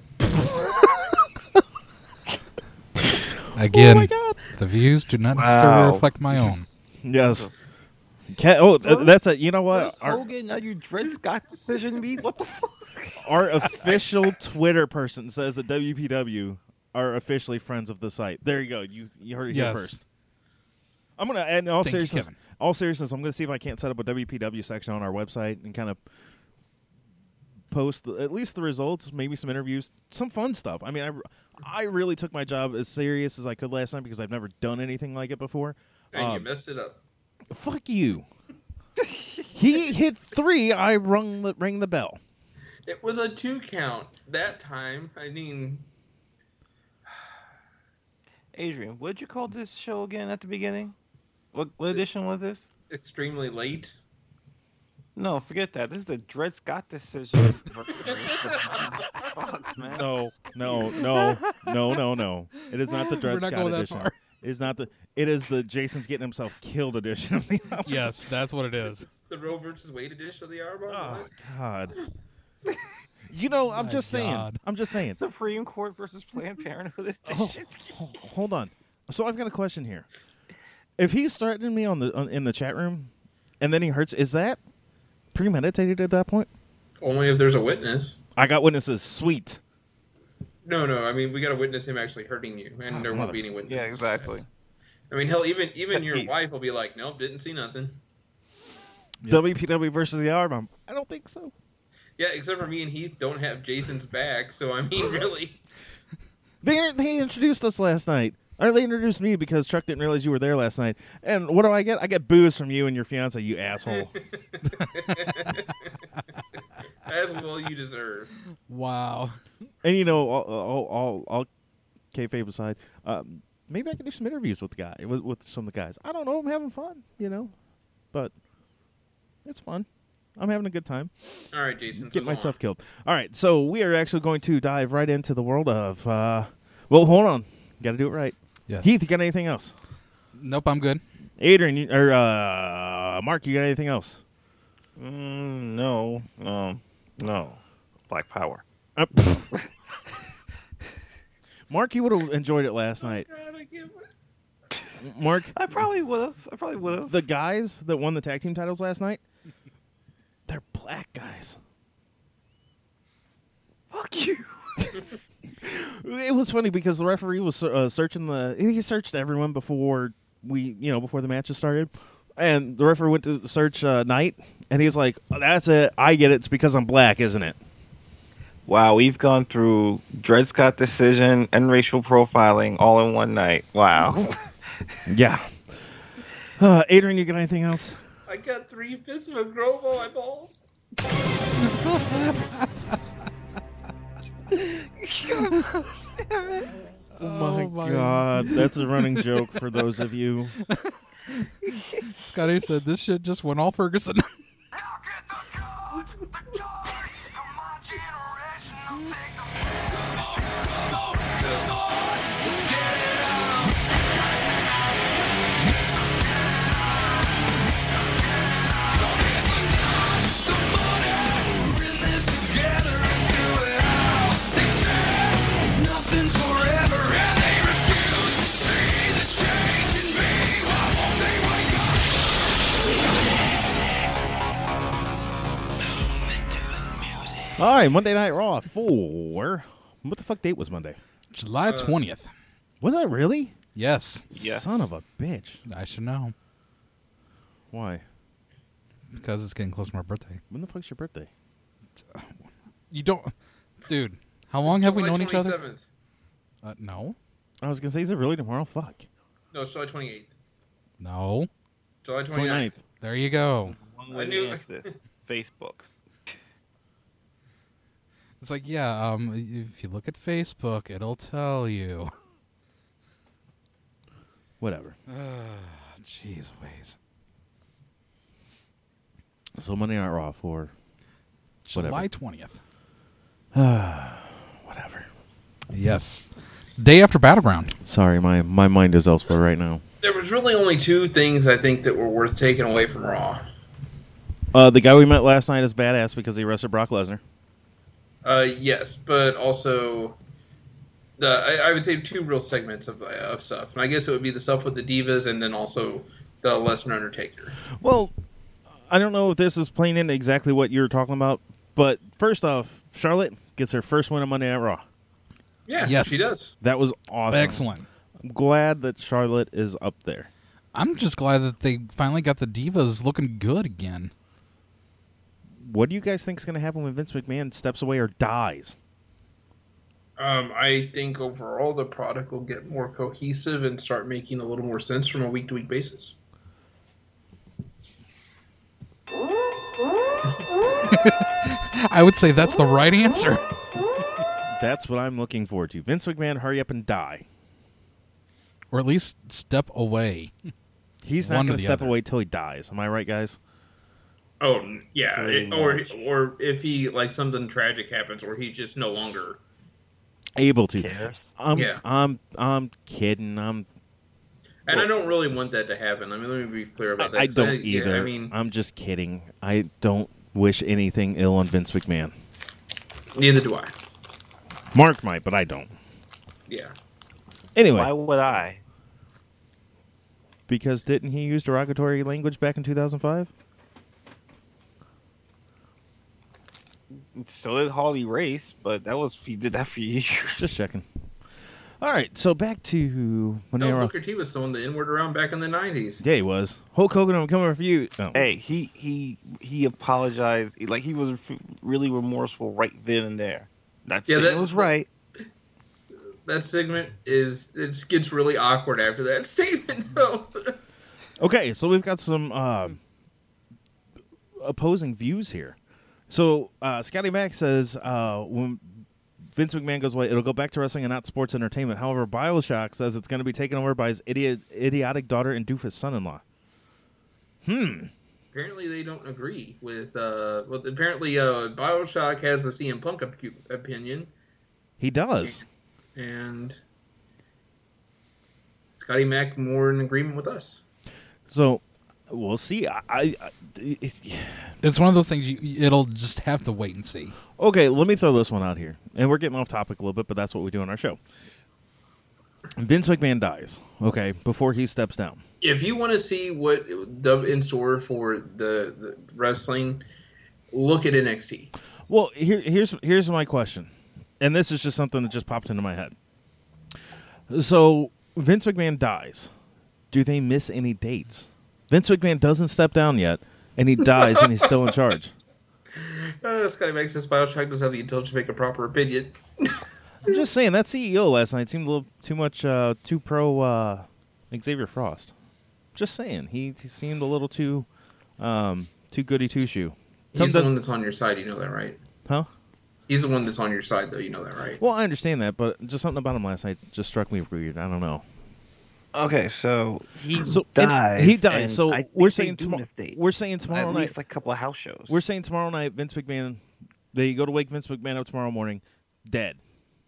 Again, Oh my God. the views do not necessarily Wow. reflect my own. Yes. Ca- oh, th- that's a. You know what? First Our, Hogan, now you Dred Scott decision me? What the fuck? our official Twitter person says that W P W are officially friends of the site. There you go. You you heard it here Yes. first. I'm gonna. And in all Thank you, seriousness, Kevin. all seriousness, I'm gonna see if I can't set up a W P W section on our website and kind of post the, at least the results, maybe some interviews, some fun stuff. I mean, I, I really took my job as serious as I could last night because I've never done anything like it before. And you Um, messed it up. Fuck you. He hit three. I rung the, rang the bell. It was a two count that time. I mean, Adrian, what did you call this show again at the beginning? What what edition was this? extremely late. No, forget that. This is the Dred Scott decision. Fuck, man. No, no, no, no, no, no. It is not the Dred We're not Scott going that edition. far. It is not the. It is the Jason's getting himself killed edition of the album. Yes, that's what it This is. is the Roe versus Wade edition of the Hour Bomb. Oh What? God. You know, I'm My just saying. God. I'm just saying. Supreme Court versus Planned Parenthood Oh, edition. ho- hold on. So I've got a question here. If he's threatening me on the on, in the chat room, and then he hurts, is that premeditated at that point? Only if there's a witness. I got witnesses. Sweet. No, no. I mean, we got to witness him actually hurting you, and there won't be any witnesses. Yeah, exactly. I mean, hell, even even your He- wife will be like, "Nope, didn't see nothing." W P W versus the Hour Bomb. I don't think so. Yeah, except for me and Heath don't have Jason's back, so I mean, really. They they introduced us last night. Or they introduced me because Chuck didn't realize you were there last night. And what do I get? I get booze from you and your fiance, you asshole. I As well you deserve. Wow. And you know, all all all, all kayfabe aside, um, maybe I can do some interviews with the guy with, with some of the guys. I don't know. I'm having fun, you know, but it's fun. I'm having a good time. All right, Jason. Get so myself killed. All right, so we are actually going to dive right into the world of. Uh, well, hold on. Got to do it right. Yes. Heath, you got anything else? Nope, I'm good. Adrian, you, or uh, Mark, you got anything else? Mm, no, no, no. Black Power. Uh, Mark, you would have enjoyed it last night. God, I can't wait. Mark, I probably would have. I probably would have. the guys that won the tag team titles last night, they're black guys. Fuck you. It was funny because the referee was uh, searching the. He searched everyone before we, you know, before the matches started, and the referee went to search uh, Knight, and he's like, oh, "That's it. I get it. It's because I'm black, isn't it?" Wow, we've gone through Dred Scott decision and racial profiling all in one night. Wow. Yeah. Uh, Adrian, you got anything else? I got three fifths of a grove on my balls. Oh my, my God, that's a running joke for those of you. Scotty said this shit just went all Ferguson. All right, Monday Night Raw for what the fuck date was Monday? July twentieth. Was that really? Yes. Yes. Son of a bitch. I should know. Why? Because it's getting close to my birthday. When the fuck's your birthday? You don't... Dude, how long have we July known each other? twenty-seventh. Uh, no. I was gonna say, is it really tomorrow? Fuck. No, it's July twenty-eighth. No. July twenty-ninth. There you go. I knew- Facebook. It's like, yeah, um, if you look at Facebook, it'll tell you. Whatever. Jeez Louise. So Monday Night Raw for July twentieth. whatever. Yes. Day after Battleground. Sorry, my, my mind is elsewhere right now. There was really only two things I think that were worth taking away from Raw. Uh, the guy we met last night is badass because he arrested Brock Lesnar. Uh, yes, but also the I, I would say two real segments of of stuff, and I guess it would be the stuff with the Divas, and then also the Lesnar Undertaker. Well, I don't know if this is playing into exactly what you're talking about, but first off, Charlotte gets her first win on Monday Night Raw. Yeah, Yes. she does. That was awesome. Excellent. I'm glad that Charlotte is up there. I'm just glad that they finally got the Divas looking good again. What do you guys think is going to happen when Vince McMahon steps away or dies? Um, I think overall the product will get more cohesive and start making a little more sense from a week to week basis. I would say that's the right answer. That's what I'm looking forward to. Vince McMahon, hurry up and die. Or at least step away. He's One not or going to the step other. away till he dies. Am I right, guys? Oh yeah, Pretty it- or much. or if he like something tragic happens, or he just no longer. Able to. Cares. I'm, Yeah. I'm, I'm kidding. I'm. And Well- I don't really want that to happen. I mean, let me be clear about that. I 'cause don't yeah, either. I mean, I'm just kidding. I don't wish anything ill on Vince McMahon. neither do I. Mark might, but I don't. Yeah. Anyway, Why would I? because didn't he use derogatory language back in two thousand five? So did Harley Race, but that was he did that for years. Just checking. All right, so back to Monday Night No, Raw. Booker T was throwing the N word around back in the nineties. Yeah, he was. Hulk Hogan, I'm coming for you. Oh. Hey, he he he apologized. Like he was f- really remorseful right then and there. That Yeah, statement that- was right. That segment is it gets really awkward after that statement, though. Okay, so we've got some uh, opposing views here. So uh, Scotty Mack says uh, when Vince McMahon goes away, it'll go back to wrestling and not sports entertainment. However, Bioshock says it's going to be taken over by his idiot, idiotic daughter and doofus son-in-law. Hmm. Apparently, they don't agree with. Uh, well, apparently, uh, Bioshock has the C M Punk op- opinion, He does. and Scotty Mack more in agreement with us. So we'll see. I, I, I it, It's one of those things. You, it'll just have to wait and see. Okay, let me throw this one out here. And we're getting off topic a little bit, but that's what we do on our show. Vince McMahon dies, okay, before he steps down. If you want to see what the in store for the, the wrestling, look at N X T. Well, here, here's here's my question. And this is just something that just popped into my head. So, Vince McMahon dies. Do they miss any dates? Vince McMahon doesn't step down yet, and he dies, and he's still in charge. Uh, Scotty Mack says Bioshock doesn't have the intelligence to make a proper opinion. I'm just saying, that C E O last night seemed a little too much, uh, too pro uh, Xavier Frost. Just saying, he, he seemed a little too, um, too goody two shoe. He's the one that's on your side, you know that, right? Huh? He's the one that's on your side, though, you know that, right? Well, I understand that, but just something about him last night just struck me weird. I don't know. Okay, so he So and dies. he dies. and So I think we're they saying do tomorrow. miss dates. We're saying tomorrow At night. least like a couple of house shows. We're saying tomorrow night, Vince McMahon. They go to wake Vince McMahon up tomorrow morning, dead.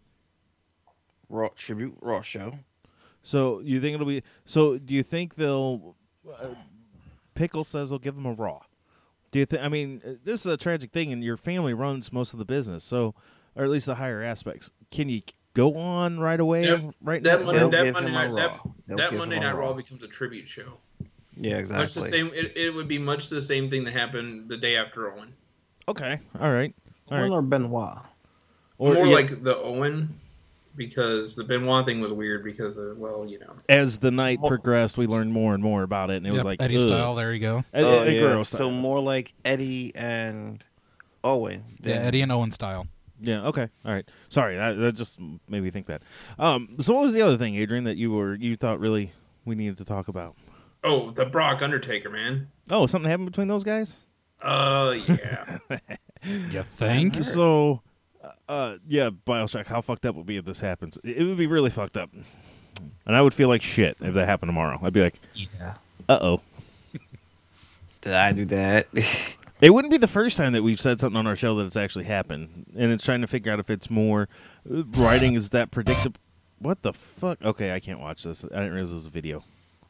Raw tribute Raw show. So you think it'll be? So do you think they'll? Uh, Pickle says they'll give him a Raw. Do you think? I mean, uh, this is a tragic thing, and your family runs most of the business, so or at least the higher aspects. Can you go on right away? That, right that now? Monday, They'll that give Monday him a night, that, Raw. They'll that give Monday him a Night Raw Raw. becomes a tribute show. Yeah, exactly. Much the same. It, it would be much the same thing that happened the day after Owen. Okay. All right. All right. Or Benoit. Or, More yeah, like the Owen, because the Benoit thing was weird because of, well, you know. as the night progressed, we learned more and more about it, and it was Yep, like Eddie ugh. style. There you go. Ed- Oh, Ed yeah. Guerrero So style. more like Eddie and Owen. Yeah, than- Eddie and Owen style. Yeah. Okay. All right. Sorry, that, that just made me think that. Um. So, what was the other thing, Adrian, that you were you thought really we needed to talk about? Oh, the Brock Undertaker, man. Oh, something happened between those guys. Oh, yeah. You think? So, uh, uh, yeah, Bioshock. How fucked up would be if this happens? It would be really fucked up, and I would feel like shit if that happened tomorrow. I'd be like, Yeah. uh oh. Did I do that? It wouldn't be the first time that we've said something on our show that it's actually happened, and it's trying to figure out if it's more uh, writing is that predictable. What the fuck? Okay, I can't watch this. I didn't realize it was a video.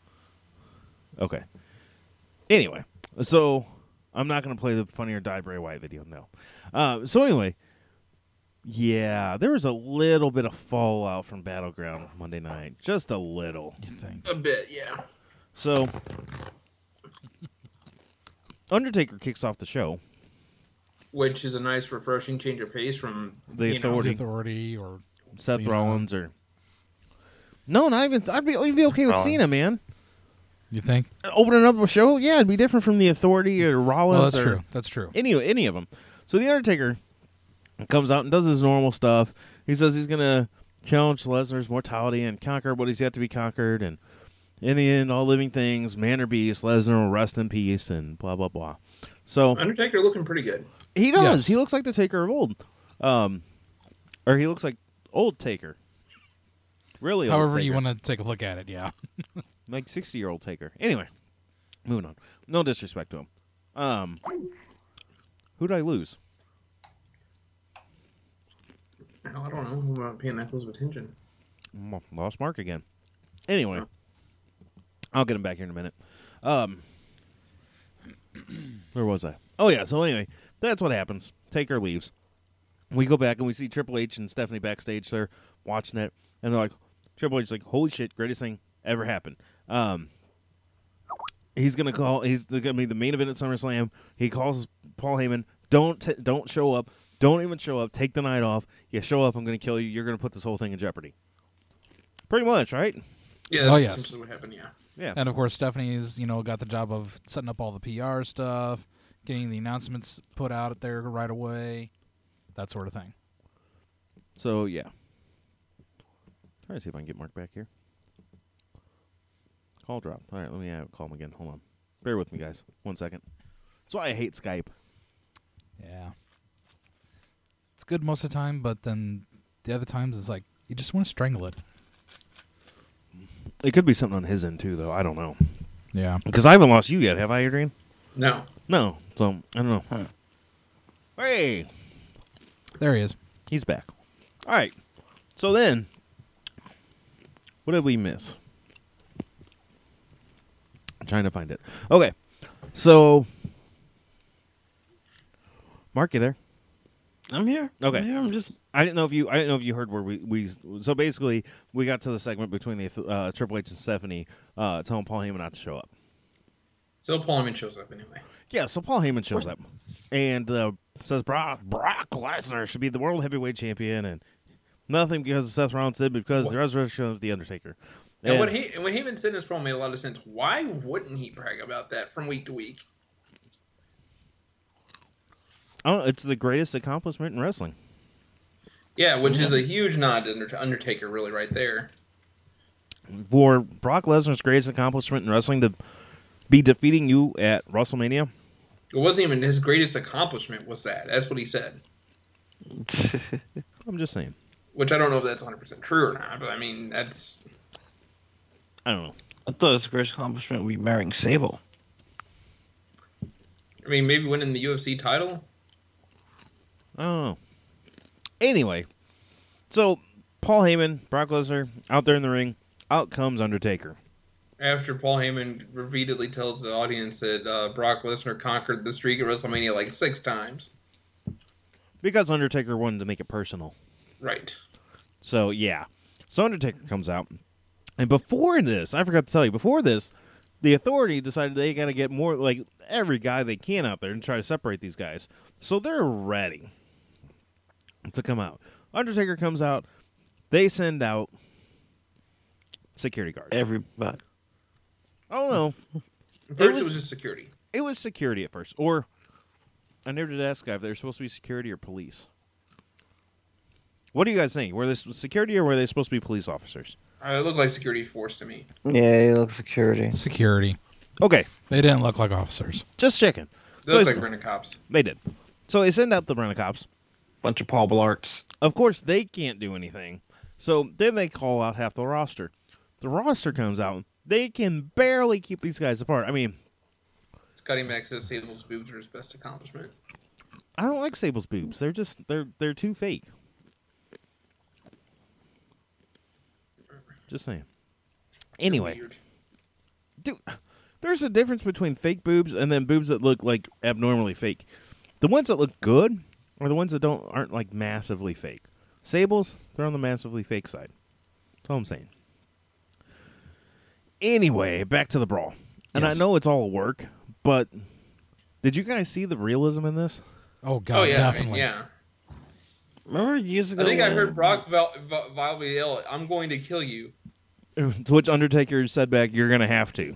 Okay. Anyway, so I'm not going to play the Funny or Die Bray Wyatt video, no. Uh, so anyway, yeah, there was a little bit of fallout from Battleground Monday night. Just a little. You think? A bit, yeah. So, Undertaker kicks off the show. Which is a nice, refreshing change of pace from The you know, Authority. Authority or Seth Cena. Rollins or no, not even. I'd be, I'd be okay with Rollins. Cena, man. You think? Opening up a show, yeah, it'd be different from the Authority or Rollins. Well, that's or true. That's true. Any any of them. So the Undertaker comes out and does his normal stuff. He says he's gonna challenge Lesnar's mortality and conquer what he's yet to be conquered. And in the end, all living things, man or beast, Lesnar will rest in peace and blah blah blah. So Undertaker looking pretty good. he does. Yes. He looks like the Taker of old, um, or he looks like old Taker. Really, old However you Taker. want to take a look at it, yeah. Like sixty-year-old Taker. Anyway, moving on. No disrespect to him. Um, who'd I lose? Hell, I don't know. I'm not paying that close of attention. Mm, Lost Mark again. Anyway, I'll get him back here in a minute. Um, where was I? Oh, yeah. So anyway, that's what happens. Taker leaves. We go back and we see Triple H and Stephanie backstage there watching it. And they're like, Triple H's like, holy shit, greatest thing ever happened. Um, he's gonna call. He's gonna be the main event at SummerSlam. He calls Paul Heyman. Don't t- don't show up. Don't even show up. Take the night off. You show up, I'm gonna kill you. You're gonna put this whole thing in jeopardy. Pretty much, right? Yeah, that's Oh, yes. essentially what happened, yeah. Yeah. And of course, Stephanie's you know got the job of setting up all the P R stuff, getting the announcements put out there right away, that sort of thing. So yeah. Trying to see if I can get Mark back here. Call drop. All right, let me uh, call him again. Hold on. Bear with me, guys. One second. That's why I hate Skype. Yeah. good most of the time, but then the other times it's like you just want to strangle it. It could be something on his end too, though. I don't know. Yeah. Because I haven't lost you yet, have I, Adrian? No. No. So I don't know. Huh. Hey, there he is. He's back. All right. So then, what did we miss? I'm trying to find it. Okay. So, Mark, you there? I'm here. Okay. I'm here. I'm just. I didn't know if you. I didn't know if you heard where we. we so basically, we got to the segment between the uh, Triple H and Stephanie uh, telling Paul Heyman not to show up. So Paul Heyman shows up anyway. Yeah. So Paul Heyman shows up and uh, says Brock Brock Lesnar should be the world heavyweight champion, and nothing because of Seth Rollins did, because what? the resurrection of the Undertaker. And, and what he and when Heyman said in his promo made a lot of sense. Why wouldn't he brag about that from week to week? Oh, it's the greatest accomplishment in wrestling. Yeah, which is a huge nod to Undertaker, really, right there. For Brock Lesnar's greatest accomplishment in wrestling to be defeating you at WrestleMania? It wasn't even his greatest accomplishment was that. That's what he said. I'm just saying. Which I don't know if that's one hundred percent true or not, but I mean, that's... I don't know. I thought his greatest accomplishment would be marrying Sable. I mean, maybe winning the U F C title? I don't know. Anyway, so Paul Heyman, Brock Lesnar, out there in the ring. Out comes Undertaker. After Paul Heyman repeatedly tells the audience that uh, Brock Lesnar conquered the streak at WrestleMania like six times. Because Undertaker wanted to make it personal. Right. So, yeah. So Undertaker comes out. And before this, I forgot to tell you, before this, the Authority decided they got to get more, like, every guy they can out there and try to separate these guys. So they're ready to come out. Undertaker comes out. They send out security guards. Everybody. Oh, no. At first, it was, it was just security. It was security at first. Or, I never did ask if they were supposed to be security or police. What do you guys think? Were they security or were they supposed to be police officers? Uh, it looked like security force to me. Yeah, he looks security. Security. Okay. They didn't look like officers. Just checking. They so looked like rent-a-cops. They did. So they send out the rent-a-cops. Bunch of Paul Blarts. Of course, they can't do anything. So then they call out half the roster. The roster comes out. They can barely keep these guys apart. I mean... Scotty Mack says Sable's boobs are his best accomplishment. I don't like Sable's boobs. They're just... They're they're too fake. Just saying. Anyway. Dude, there's a difference between fake boobs and then boobs that look like abnormally fake. The ones that look good are the ones that don't aren't like massively fake. Sable's, they're on the massively fake side. That's all I'm saying. Anyway, back to the brawl. And Yes. I know it's all work, but did you guys see the realism in this? Oh, God, oh, yeah, definitely. I mean, yeah. Remember years ago? I think I when- heard Brock Val- Val- Valby yell, I'm going to kill you. To which Undertaker said back, you're going to have to.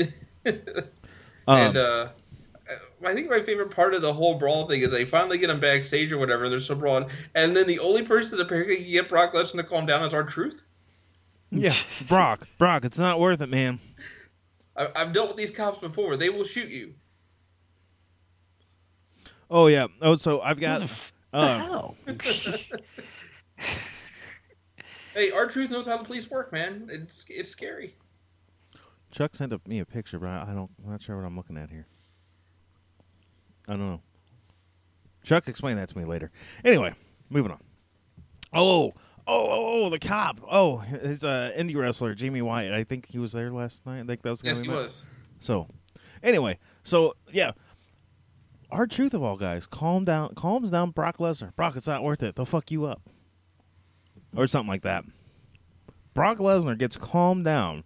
and uh, I think my favorite part of the whole brawl thing is they finally get him backstage or whatever, and they're so brawling, and then the only person that apparently can get Brock Lesnar to calm down is R-Truth. Yeah, Brock, Brock, it's not worth it, man. I- I've dealt with these cops before. They will shoot you. Oh, yeah. Oh, so I've got... What the hell? Hey, R-Truth knows how the police work, man. It's it's scary. Chuck sent a, me a picture, but I don't, I'm not sure what I'm looking at here. I don't know. Chuck, explain that to me later. Anyway, moving on. Oh, oh, oh, oh the cop. Oh, his uh, indie wrestler, Jamie Wyatt. I think he was there last night. I think that was the guy Yes, we he met. was. So, anyway, so, yeah. R-Truth of all guys calm down, calms down Brock Lesnar. Brock, it's not worth it. They'll fuck you up. Or something like that. Brock Lesnar gets calmed down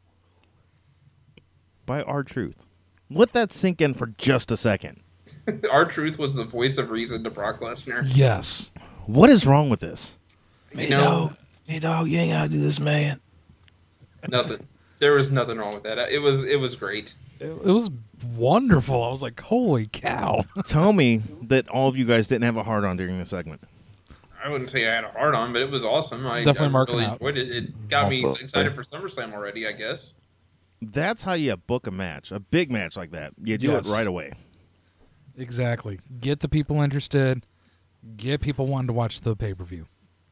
by R-Truth. Let that sink in for just a second. R-Truth was the voice of reason to Brock Lesnar. Yes. What is wrong with this? You know, Hey, dog, you ain't got to do this, man. nothing. There was nothing wrong with that. It was it was great. It, it was wonderful. I was like, holy cow. Tell me that all of you guys didn't have a hard on during the segment. I wouldn't say I had a hard on, but it was awesome. I, Definitely I marking really out. enjoyed it. It got me Also, excited yeah. for SummerSlam already, I guess. That's how you book a match, a big match like that. You do Yes. it right away. Exactly. Get the people interested. Get people wanting to watch the pay per view.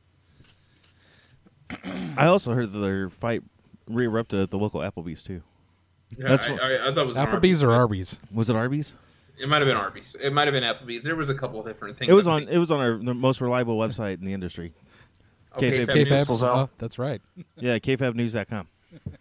I also heard that their fight re-erupted at the local Applebee's too. Yeah, That's I, what- I, I thought it was an Applebee's or Arby's? Was it Arby's? It might have been Arby's. It might have been Applebee's. There was a couple of different things. It was I've on. seen. It was on our the most reliable website in the industry. Okay, Kayfabe Kayfabe News. News. K-Fab? Oh, that's right. Yeah, K F A B news dot com.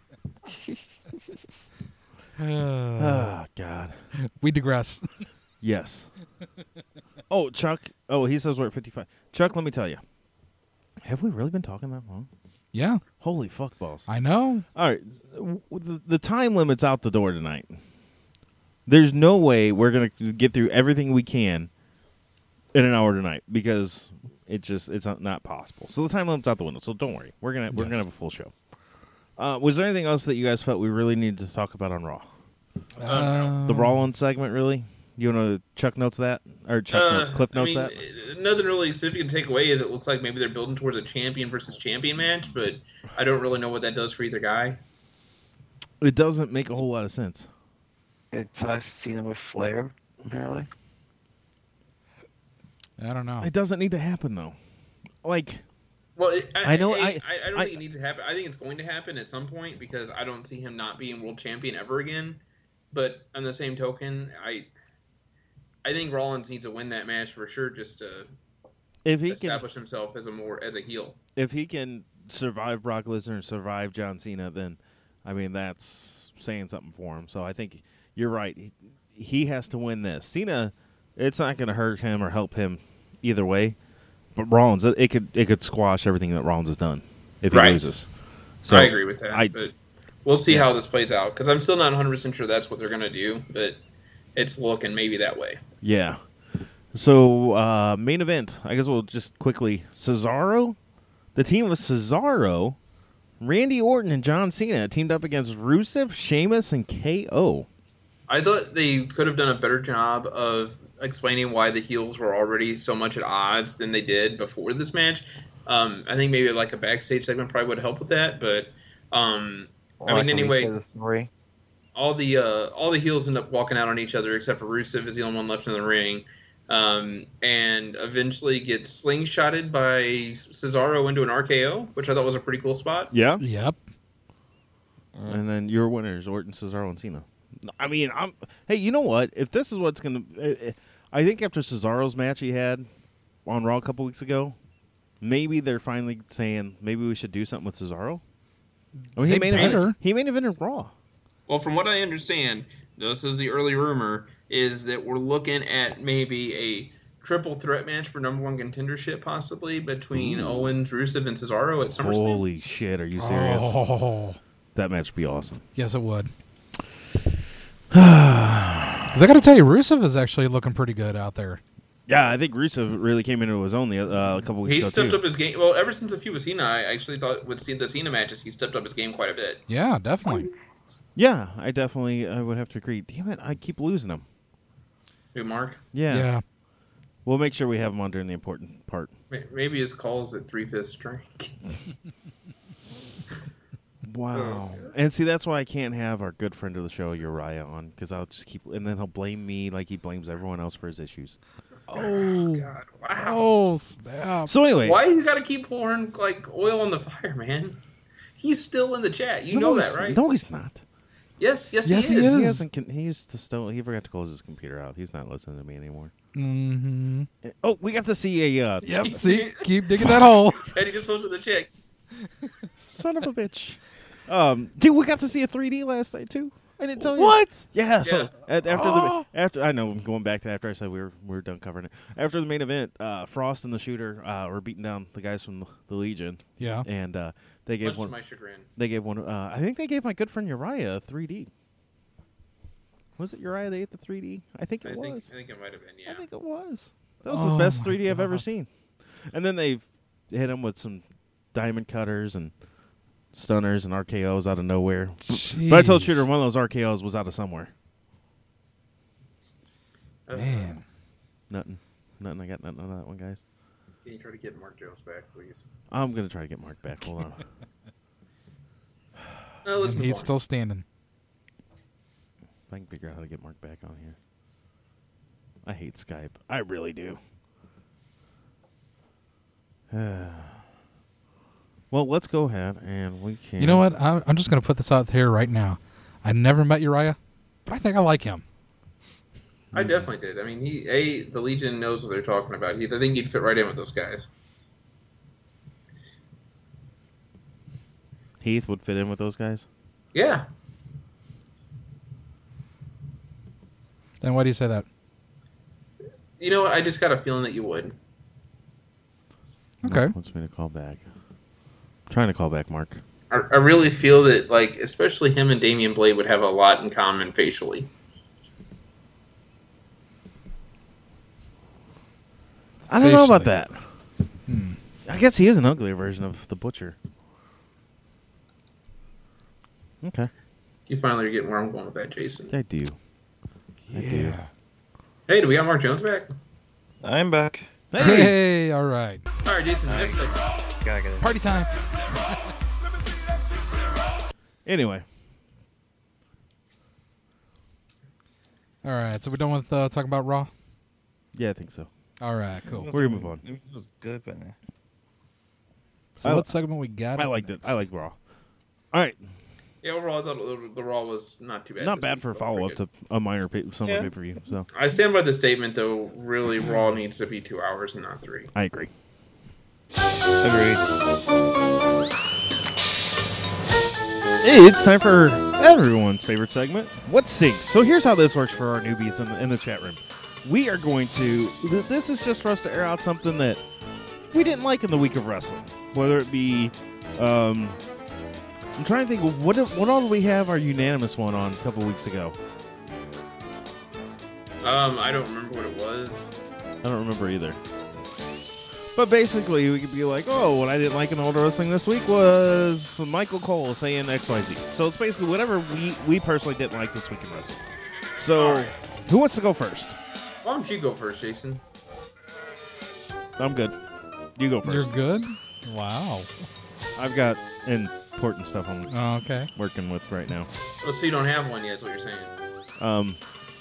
Oh God. We digress. Yes. Oh, Chuck. Oh, he says we're at fifty-five. Chuck, let me tell you. Have we really been talking that long? Yeah, Holy fuck balls. I know. All right. w- The, the time limit's out the door tonight. There's no way we're going to get through everything we can in an hour tonight because it just it's not, not possible. So the time limit's out the window. So don't worry. We're going to we're Yes. going to have a full show. Uh, was there anything else that you guys felt we really needed to talk about on Raw? Uh, The Rollins segment, really? You want to Chuck notes that? Or Chuck Uh, notes, Cliff I notes mean, that? uh, nothing really significant to take away is it looks like maybe they're building towards a champion versus champion match, but I don't really know what that does for either guy. It doesn't make a whole lot of sense. It's uh, Cena with Flair, apparently. I don't know. It doesn't need to happen, though. Like, Well, it, I, I know- I, I- I, I don't I- think it needs to happen. I think it's going to happen at some point because I don't see him not being world champion ever again. But on the same token, I I think Rollins needs to win that match for sure, just to if he can, establish himself as a more as a heel. if he can survive Brock Lesnar and survive John Cena, then I mean that's saying something for him. So I think you're right. He, he has to win this. Cena, it's not going to hurt him or help him either way. But Rollins, it, it could it could squash everything that Rollins has done if he Right. loses. So I agree with that, I- but we'll see Yeah. how this plays out because I'm still not one hundred percent sure that's what they're going to do, but it's looking maybe that way. Yeah. So uh, main event. I guess we'll just quickly Cesaro. The team of Cesaro, Randy Orton, and John Cena teamed up against Rusev, Sheamus, and K O. I thought they could have done a better job of explaining why the heels were already so much at odds than they did before this match. Um, I think maybe like a backstage segment probably would help with that, but um, Or I like mean, a retake anyway, of the story. all the uh, all the heels end up walking out on each other except for Rusev is the only one left in the ring, um, and eventually gets slingshotted by Cesaro into an R K O, which I thought was a pretty cool spot. Yeah. Yep. And then your winners, Orton, Cesaro, and Cena. I mean, I'm. Hey, you know what? If this is what's going to, I think after Cesaro's match he had on Raw a couple weeks ago, maybe they're finally saying maybe we should do something with Cesaro. I mean, he They main better. evented, he main evented Raw. Well, from what I understand, this is the early rumor, is that we're looking at maybe a triple threat match for number one contendership, possibly between Owens, Rusev, and Cesaro at SummerSlam. Holy shit! Are you serious? Oh, That match would be awesome. yes, it would. Because I got to tell you, Rusev is actually looking pretty good out there. Yeah, I think Rusev really came into his own the, uh, a couple weeks He ago stepped too. up his game. Well, ever since a few with Cena, I actually thought with the Cena matches, he stepped up his game quite a bit. Yeah, definitely. Yeah, I definitely I would have to agree. Damn it, I keep losing him. Who, Mark? Yeah. Yeah. We'll make sure we have him on during the important part. May- Maybe his calls at three fifths strength. Wow. And see, that's why I can't have our good friend of the show, Uriah, on, because I'll just keep, and then he'll blame me like he blames everyone else for his issues. Oh, God, wow. oh, snap. So anyway, Why you got to keep pouring like oil on the fire, man? He's still in the chat. You know No, that, he's- right? No, he's not. Yes, yes, Yes, he he is. is. He hasn't. Con- he's just still. He forgot to close his computer out. He's not listening to me anymore. Mm-hmm. Oh, we got to see a uh, Yep. See, keep digging that hole. And he just posted the check. son of a bitch. Um, dude, we got to see a three D last night too. I didn't tell you. What? Yeah. So Yeah. at, after Oh. the after I know I'm going back to after I said we were we were done covering it. After the main event, uh, Frost and the Shooter uh, were beating down the guys from the, the Legion. Yeah. And uh, they gave Much to one. my chagrin. They gave one. Uh, I think they gave my good friend Uriah a three D. Was it Uriah they ate the three D? I think it I was. think I think it might have been. Yeah. I think it was. That was Oh the best my three D I've ever God. seen. And then they hit him with some diamond cutters and stunners and R K Os out of nowhere. But I told Jeez. Shooter one of those R K Os was out of somewhere. Uh, Man. Nothing. Nothing. I got nothing on that one, guys. Can you try to get Mark Jones back, please? I'm going to try to get Mark back. Hold on. Uh, let's And move he's on. still standing. If I can figure out how to get Mark back on here. I hate Skype. I really do. Well, let's go ahead and we can. You know what? I, I'm just going to put this out here right now. I never met Uriah, but I think I like him. I definitely did. I mean, he a the Legion knows what they're talking about. He, I think he'd fit right in with those guys. Heath would fit in with those guys. Yeah. Then why do you say that? You know what? I just got a feeling that you would. Okay. Wants me to call back. I'm trying to call back, Mark. I, I really feel that, like, especially him and Damian Blade would have a lot in common facially. I don't know about Facially. that. Hmm. I guess he is an uglier version of the Butcher. Okay. You finally are getting where I'm going with that, Jason. I do. I do. Hey, do we have Mark Jones back? I'm back. Hey, all right. All right, Jason, next segment. Gotta get it. Party time. Anyway. All right, so we're done with uh, talking about Raw? Yeah, I think so. All right, cool. We're going to move on. It was good, but So I- what segment we got? I liked it. I like Raw. All right. Yeah, overall, I thought the, the Raw was not too bad. Not this bad week. for a It was pretty follow up good. to a minor pay- summer Yeah. pay per view. So I stand by the statement, though. Really, Raw needs to be two hours and not three. I agree. Agreed. It's time for everyone's favorite segment, What Stinks? So here's how this works for our newbies in the, in the chat room. We are going to, th- this is just for us to air out something that we didn't like in the week of wrestling. Whether it be, um, I'm trying to think, of what if- what all did we have our unanimous one on a couple weeks ago? Um, I don't remember what it was. I don't remember either. But basically, we could be like, oh, what I didn't like in older wrestling this week was Michael Cole saying X Y Z. So it's basically whatever we, we personally didn't like this week in wrestling. So, All right. who wants to go first? Why don't you go first, Jason? I'm good. You go first. You're good? Wow. I've got important stuff I'm Oh, okay. working with right now. Oh, so you don't have one yet, is what you're saying. Um,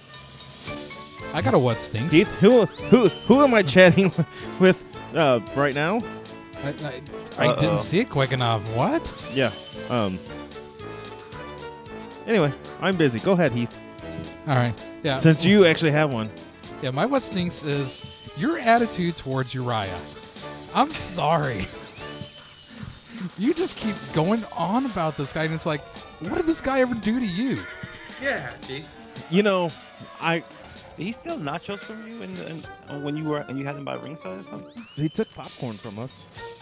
I got a what stinks. Keith, who who who am I chatting with uh, right now? I, I, I Uh-oh. didn't see it quick enough. What? Yeah. Um. Anyway, I'm busy. Go ahead, Heath. All right. Yeah. Since you actually have one. Yeah, my what stinks is your attitude towards Uriah. I'm sorry. You just keep going on about this guy, and it's like, what did this guy ever do to you? Yeah, Jason. You know, I Did he steal nachos from you in, in, uh, when you were when you had him by ringside or something? he took popcorn from us.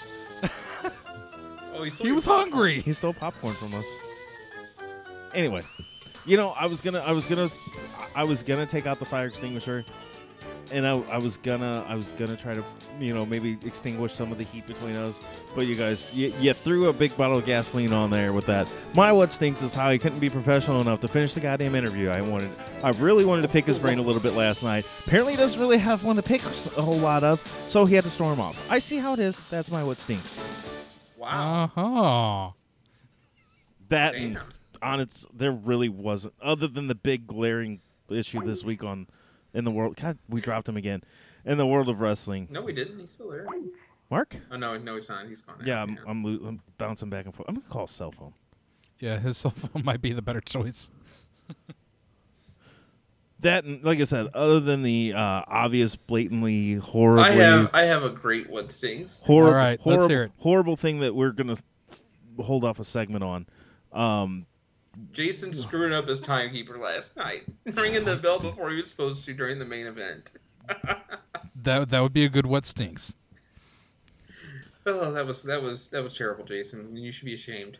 Oh, he's He was hungry. He stole popcorn from us. Anyway, you know, I was gonna, I was gonna, I was gonna take out the fire extinguisher, and I, I was gonna, I was gonna try to, you know, maybe extinguish some of the heat between us. But you guys, you, you threw a big bottle of gasoline on there with that. My what stinks is how he couldn't be professional enough to finish the goddamn interview. I wanted, I really wanted to pick his brain a little bit last night. Apparently, he doesn't really have one to pick a whole lot of, so he had to storm off. I see how it is. That's my what stinks. Wow. Uh-huh. That and Damn. on its, there really wasn't, other than the big glaring issue this week on in the world. God, we dropped him again in the world of wrestling. No, we didn't. He's still there. Mark? Oh, no, no, he's not. He's gone. now. Yeah, I'm I'm, lo- I'm bouncing back and forth. I'm gonna call a cell phone. Yeah, his cell phone might be the better choice. That, and like I said, other than the uh, obvious, blatantly horribly, I have, I have a great what stings. horrible, All right, let's horrible, hear it. horrible thing that we're gonna hold off a segment on. Um, Jason screwed up his timekeeper last night, ringing the bell before he was supposed to during the main event. That that would be a good what stinks. Oh, that was that was that was terrible, Jason. You should be ashamed.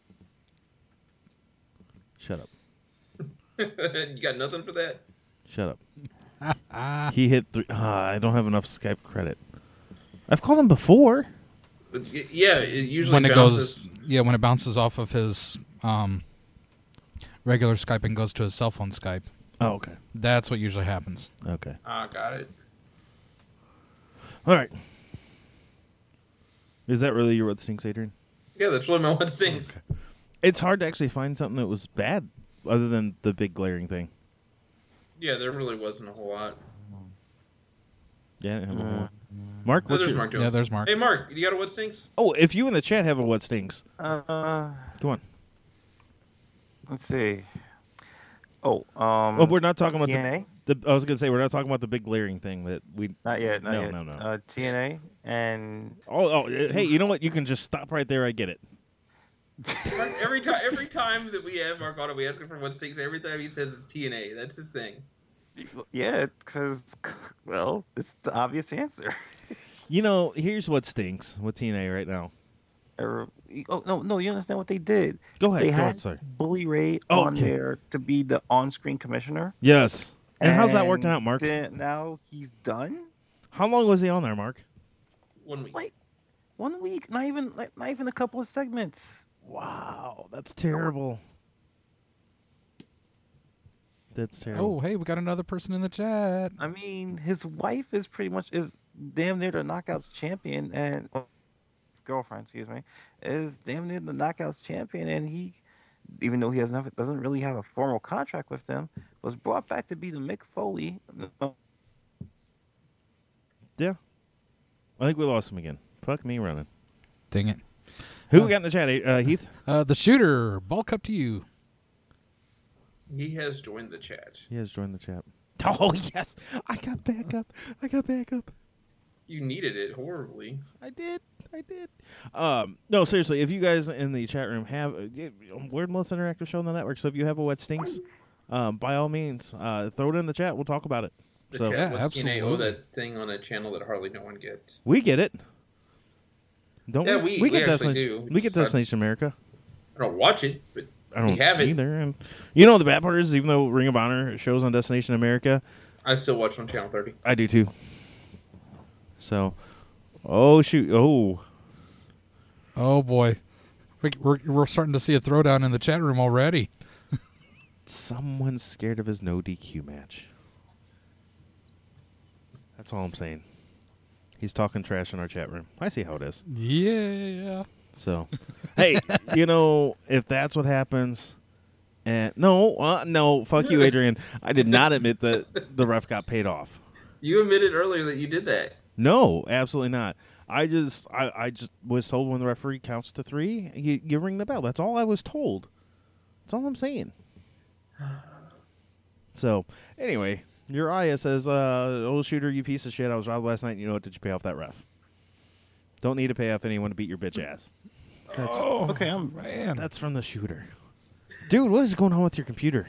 shut up, You got nothing for that. shut up. He hit three. Uh, I don't have enough Skype credit. I've called him before. But y- yeah, it usually When it bounces. goes, yeah, when it bounces off of his um, regular Skype and goes to his cell phone Skype. Oh, okay. That's what usually happens. Okay. Ah, got it. All right. Is that really your what stinks, Adrian? Yeah, that's really my what stings. It's hard to actually find something that was bad, other than the big glaring thing. Yeah, there really wasn't a whole lot. Yeah, I didn't have a whole lot. Mark, Oh, what's there's your... Mark Jones. Yeah, there's Mark. Hey, Mark, you got a what stinks? Oh, if you in the chat have a what stinks, Uh, come on. let's see. Oh, um. Oh, we're not talking about T N A? the, the. I was gonna say we're not talking about the big glaring thing that we. Not yet. Not no, yet. no, no. Uh, T N A and Oh, oh, hey, you know what? You can just stop right there. I get it. Mark, every time, every time that we have Mark on, we ask him for what stinks. Every time he says it's T N A. That's his thing. yeah, because well, it's the obvious answer. You know, here's what stinks with T N A right now. Or- oh no, no, you understand what they did? Go ahead. They go had ahead, sorry. Bully Ray Oh, on okay. there to be the on-screen commissioner. Yes. And, how's that working out, Mark? then now he's done. How long was he on there, Mark? One week. Like one week, not even like not even a couple of segments. Wow, that's terrible. That's terrible. Oh, hey, we got another person in the chat. I mean, his wife is pretty much is damn near the Knockouts champion, and well, girlfriend, excuse me, is damn near the Knockouts champion, and he, even though he has not, doesn't really have a formal contract with them, was brought back to be the Mick Foley. Yeah. I think we lost him again. Fuck me running. Dang it. Who we got in the chat, uh, Heath? Uh, the shooter, ball cup to you. He has joined the chat. He has joined the chat. Oh, yes. I got backup. I got backup. You needed it horribly. I did. I did. Um, no, seriously, if you guys in the chat room have... Uh, we're the most interactive show on the network, so if you have a what stinks, um, by all means, uh, throw it in the chat. We'll talk about it. The So chat, what's T N A? Oh, that thing on a channel that hardly no one gets. we get it. Don't Yeah, we? we- we get actually Destination, do. We get Just, uh, Destination America. I don't watch it, but I don't we have it. either. And you know the bad part is, even though Ring of Honor shows on Destination America, I still watch on Channel thirty. I do too. So, oh shoot, oh, Oh, boy. We, we're, we're starting to see a throwdown in the chat room already. someone's scared of his no D Q match. That's all I'm saying. He's talking trash in our chat room. I see how it is. Yeah. So, hey, you know, if that's what happens, and no, uh, no, fuck you, Adrian. I did not admit that the ref got paid off. You admitted earlier that you did that. No, absolutely not. I just, I, I just was told when the referee counts to three, you, you ring the bell. That's all I was told. That's all I'm saying. So, anyway, Uriah says, uh, old shooter, you piece of shit. I was robbed last night. You know what? Did you pay off that ref? Don't need to pay off anyone to beat your bitch ass. That's, Oh, Okay, I'm man. that's from the shooter. Dude, what is going on with your computer?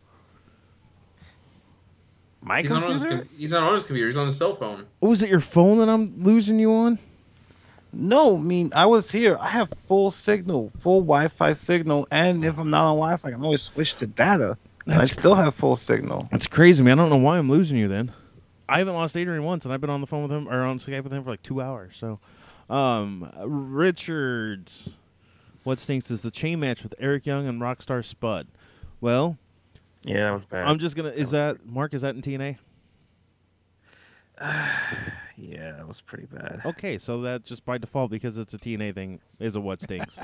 my He's not on his. computer. Com- he's not on his computer. He's on his cell phone. Oh, is it your phone that I'm losing you on? No, I mean I was here. I have full signal, full Wi-Fi signal, and if I'm not on Wi-Fi, I can always switch to data. And I That's still have full signal. That's crazy, man. I don't know why I'm losing you then. I haven't lost Adrian once, and I've been on the phone with him or on Skype with him for like two hours. So, um, Richard, what stinks is the chain match with Eric Young and Rockstar Spud. Well, Yeah, that was bad. I'm just gonna. Is that Mark? Is that in T N A? Yeah, that was pretty bad. Okay, so that just by default, because it's a T N A thing, is a what stinks.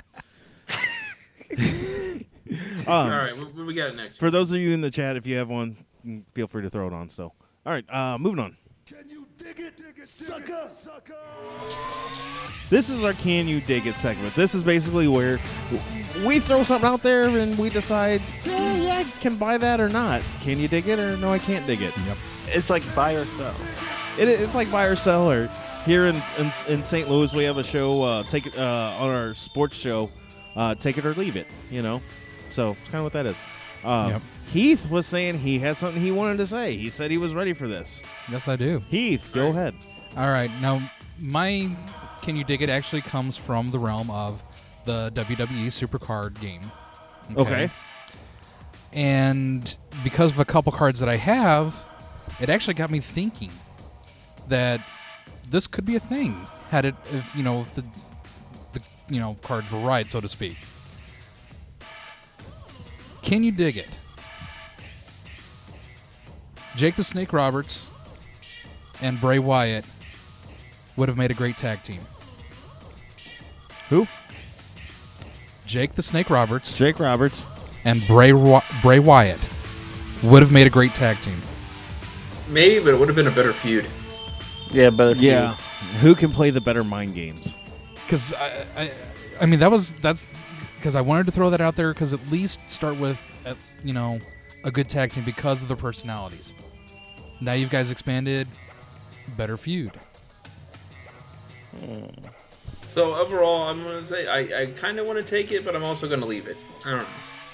um, All right, what, what we got next? For those of you in the chat, if you have one, mm, feel free to throw it on still. All right, uh, moving on. Can you dig it, dig it, sucker, sucker? This is our Can You Dig It segment. This is basically where we throw something out there and we decide, yeah, yeah, I can buy that or not. Can you dig it or no, I can't dig it? Yep. It's like buy or sell. It, it's like buy or sell. Or here in, in, in Saint Louis, we have a show, uh, take it uh, on our sports show, uh, Take It or Leave It, you know? So it's kind of what that is. Um, Yep. Heath was saying he had something he wanted to say. He said he was ready for this. Yes, I do. Heath, go ahead. All right. Now, my Can You Dig It actually comes from the realm of the W W E Supercard game. Okay. And because of a couple cards that I have, it actually got me thinking that this could be a thing. Had it, if you know, if the the you know cards were right, so to speak. Can you dig it? Jake the Snake Roberts and Bray Wyatt would have made a great tag team. Who? Jake the Snake Roberts Jake Roberts. and Bray Wa- Bray Wyatt would have made a great tag team. Maybe, but it would have been a better feud. Yeah, better feud. Yeah. Who can play the better mind games? Because I, I, I mean, that was that's because I wanted to throw that out there because at least start with, uh, you know, a good tag team because of their personalities. Now you guys expanded, better feud. So overall, I'm gonna say I, I kind of want to take it, but I'm also gonna leave it. I don't know.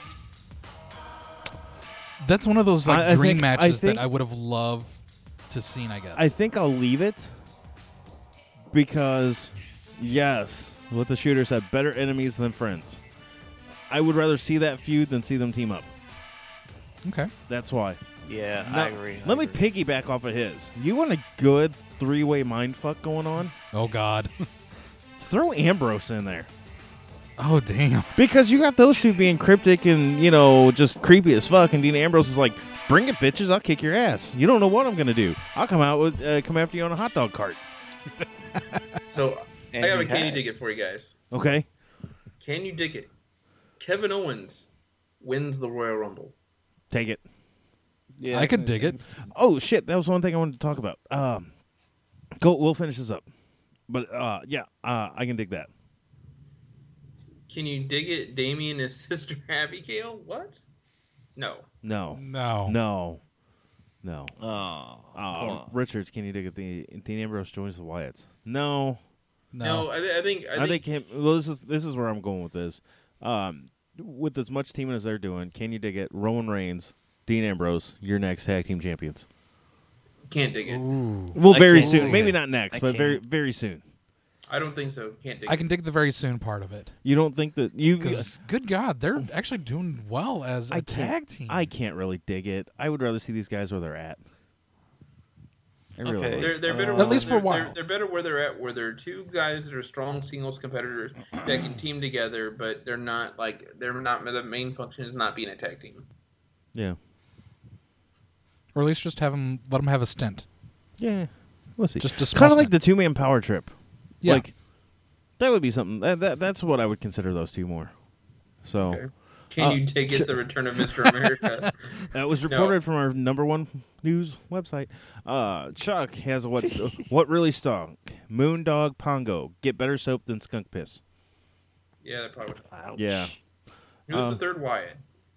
That's one of those like I- I dream think- I matches think- that I would have loved to seen. I guess. I think I'll leave it because, yes, what the shooter said, better enemies than friends. I would rather see that feud than see them team up. Okay. That's why. Yeah, Now, I agree. I Let me agree. piggyback off of his. You want a good three-way mind fuck going on? Oh God. Throw Ambrose in there. Oh damn. Because you got those two being cryptic and, you know, just creepy as fuck, and Dean Ambrose is like, bring it, bitches, I'll kick your ass. You don't know what I'm going to do. I'll come out with, uh, come after you on a hot dog cart. So And I have a you can you had- dig it for you guys. Okay? Can you dig it? Kevin Owens wins the Royal Rumble. Take it. Yeah, I could dig it. Oh, shit, that was one thing I wanted to talk about. Um, go. We'll finish this up. But, uh, yeah, uh, I can dig that. Can you dig it? Damien is sister Abigail? What? No. No. No. No. No. Oh, Uh, Richards, can you dig it? The Dean Ambrose joins the Wyatts. No. No, No. I, th- I think I, I think, think him. Well, this is this is where I'm going with this. Um, with as much teaming as they're doing, can you dig it? Roman Reigns, Dean Ambrose, your next tag team champions. can't dig it. Well, I very can't soon. dig Maybe it. not next, I but very can't. very soon. I don't think so. Can't dig I it. can dig the very soon part of it. You don't think that you? Because good God, they're actually doing well as a I tag can't- team. I can't really dig it. I would rather see these guys where they're at. I really Okay. would. They're, they're better Uh, where At least for they're, a while. They're, they're better where they're at, where they're two guys that are strong singles competitors that can team together, but they're not like they're not. The main function is not being a tag team. Yeah. or at least just have them let them have a stint. Yeah. We'll see. Just a small kind of like stint. the two man power trip. Yeah. Like that would be something. That, that that's what I would consider those two more. So. Okay. Can Uh, you dig ch- it? The return of Mister America. That was No. reported from our number one news website. Uh, Chuck has a what's what really stunk. Moondog Pongo get better soap than skunk piss. Yeah, that probably would. Yeah. Who's Uh, the third Wyatt?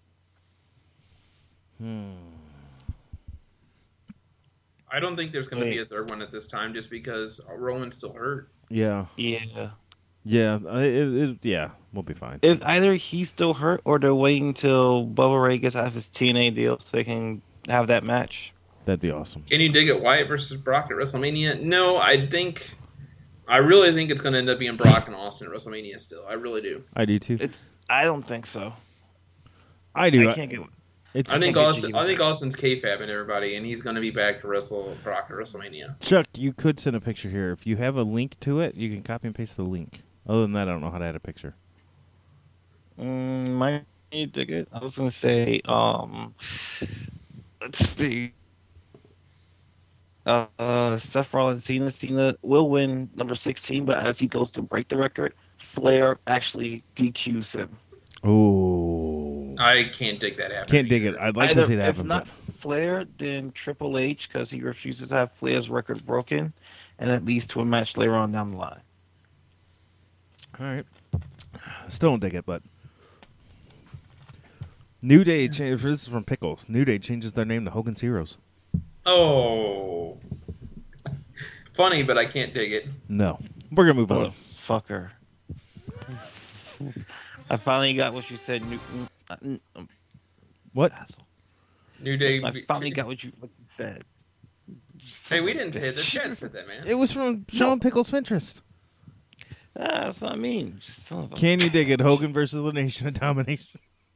I don't think there's going to be Wait. a third one at this time, just because Roman's still hurt. Yeah. Yeah. Yeah. uh, It, it, yeah. We'll be fine. If either he's still hurt or they're waiting till Bubba Ray gets out of his T N A deal so they can have that match. That'd be awesome. Can you dig it? Wyatt versus Brock at WrestleMania? No, I think. I really think it's going to end up being Brock and Austin at WrestleMania. Still, I really do. I do too. It's. I don't think so. I do. I can't get. It's I think get Austin. jiggy I think with Austin's kayfabbing everybody, and he's going to be back to wrestle Brock at WrestleMania. Chuck. You could send a picture here. If you have a link to it, you can copy and paste the link. Other than that, I don't know how to add a picture. Mm, might you dig it? I was gonna say. Um. Let's see. Uh, uh, Seth Rollins, Cena, Cena will win number sixteen, but as he goes to break the record, Flair actually D Qs him. Ooh. I can't dig that happening. Can't dig it. I'd like to Either- see that if happen. not But Flair, then Triple H, because he refuses to have Flair's record broken, and that leads to a match later on down the line. all right. Still don't dig it, but New Day. Cha- this is from Pickles. New Day changes their name to Hogan's Heroes. Oh, funny, but I can't dig it. No, we're gonna move on. Motherfucker. I finally got what you said. New, uh, mm, um, What? asshole. New Day. I finally got what you, what you said. Hey, we didn't say it. The chat said that, man. It was from Sean Pickles Finterest. Ah, that's not me. Son of a- Can you dig it? Hogan versus the Nation of Domination.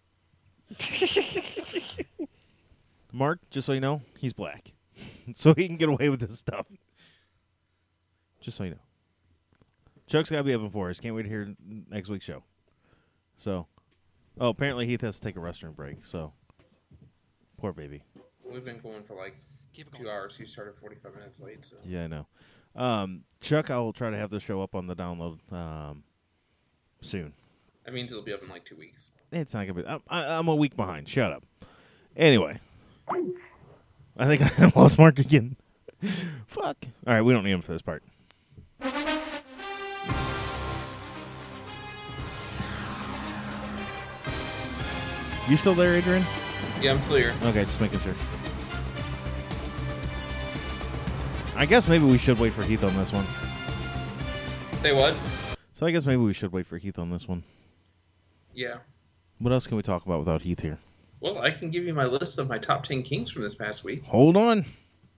Mark, just so you know, he's black, so he can get away with this stuff. Just so you know, Chuck's got to be up for us. Can't wait to hear next week's show. So, oh, apparently Heath has to take a restroom break. So, poor baby. We've been going for like two hours. He started forty-five minutes late. So Yeah, I know. Um, Chuck, I will try to have the show up on the download um, soon. that means it'll be up in like two weeks. It's not gonna be. I'm, I, I'm a week behind. Shut up. Anyway, I think I lost Mark again. Fuck. All right, we don't need him for this part. You still there, Adrian? Yeah, I'm still here. Okay, just making sure. I guess maybe we should wait for Heath on this one. Say what? So I guess maybe we should wait for Heath on this one. Yeah. What else can we talk about without Heath here? Well, I can give you my list of my top ten kings from this past week. Hold on.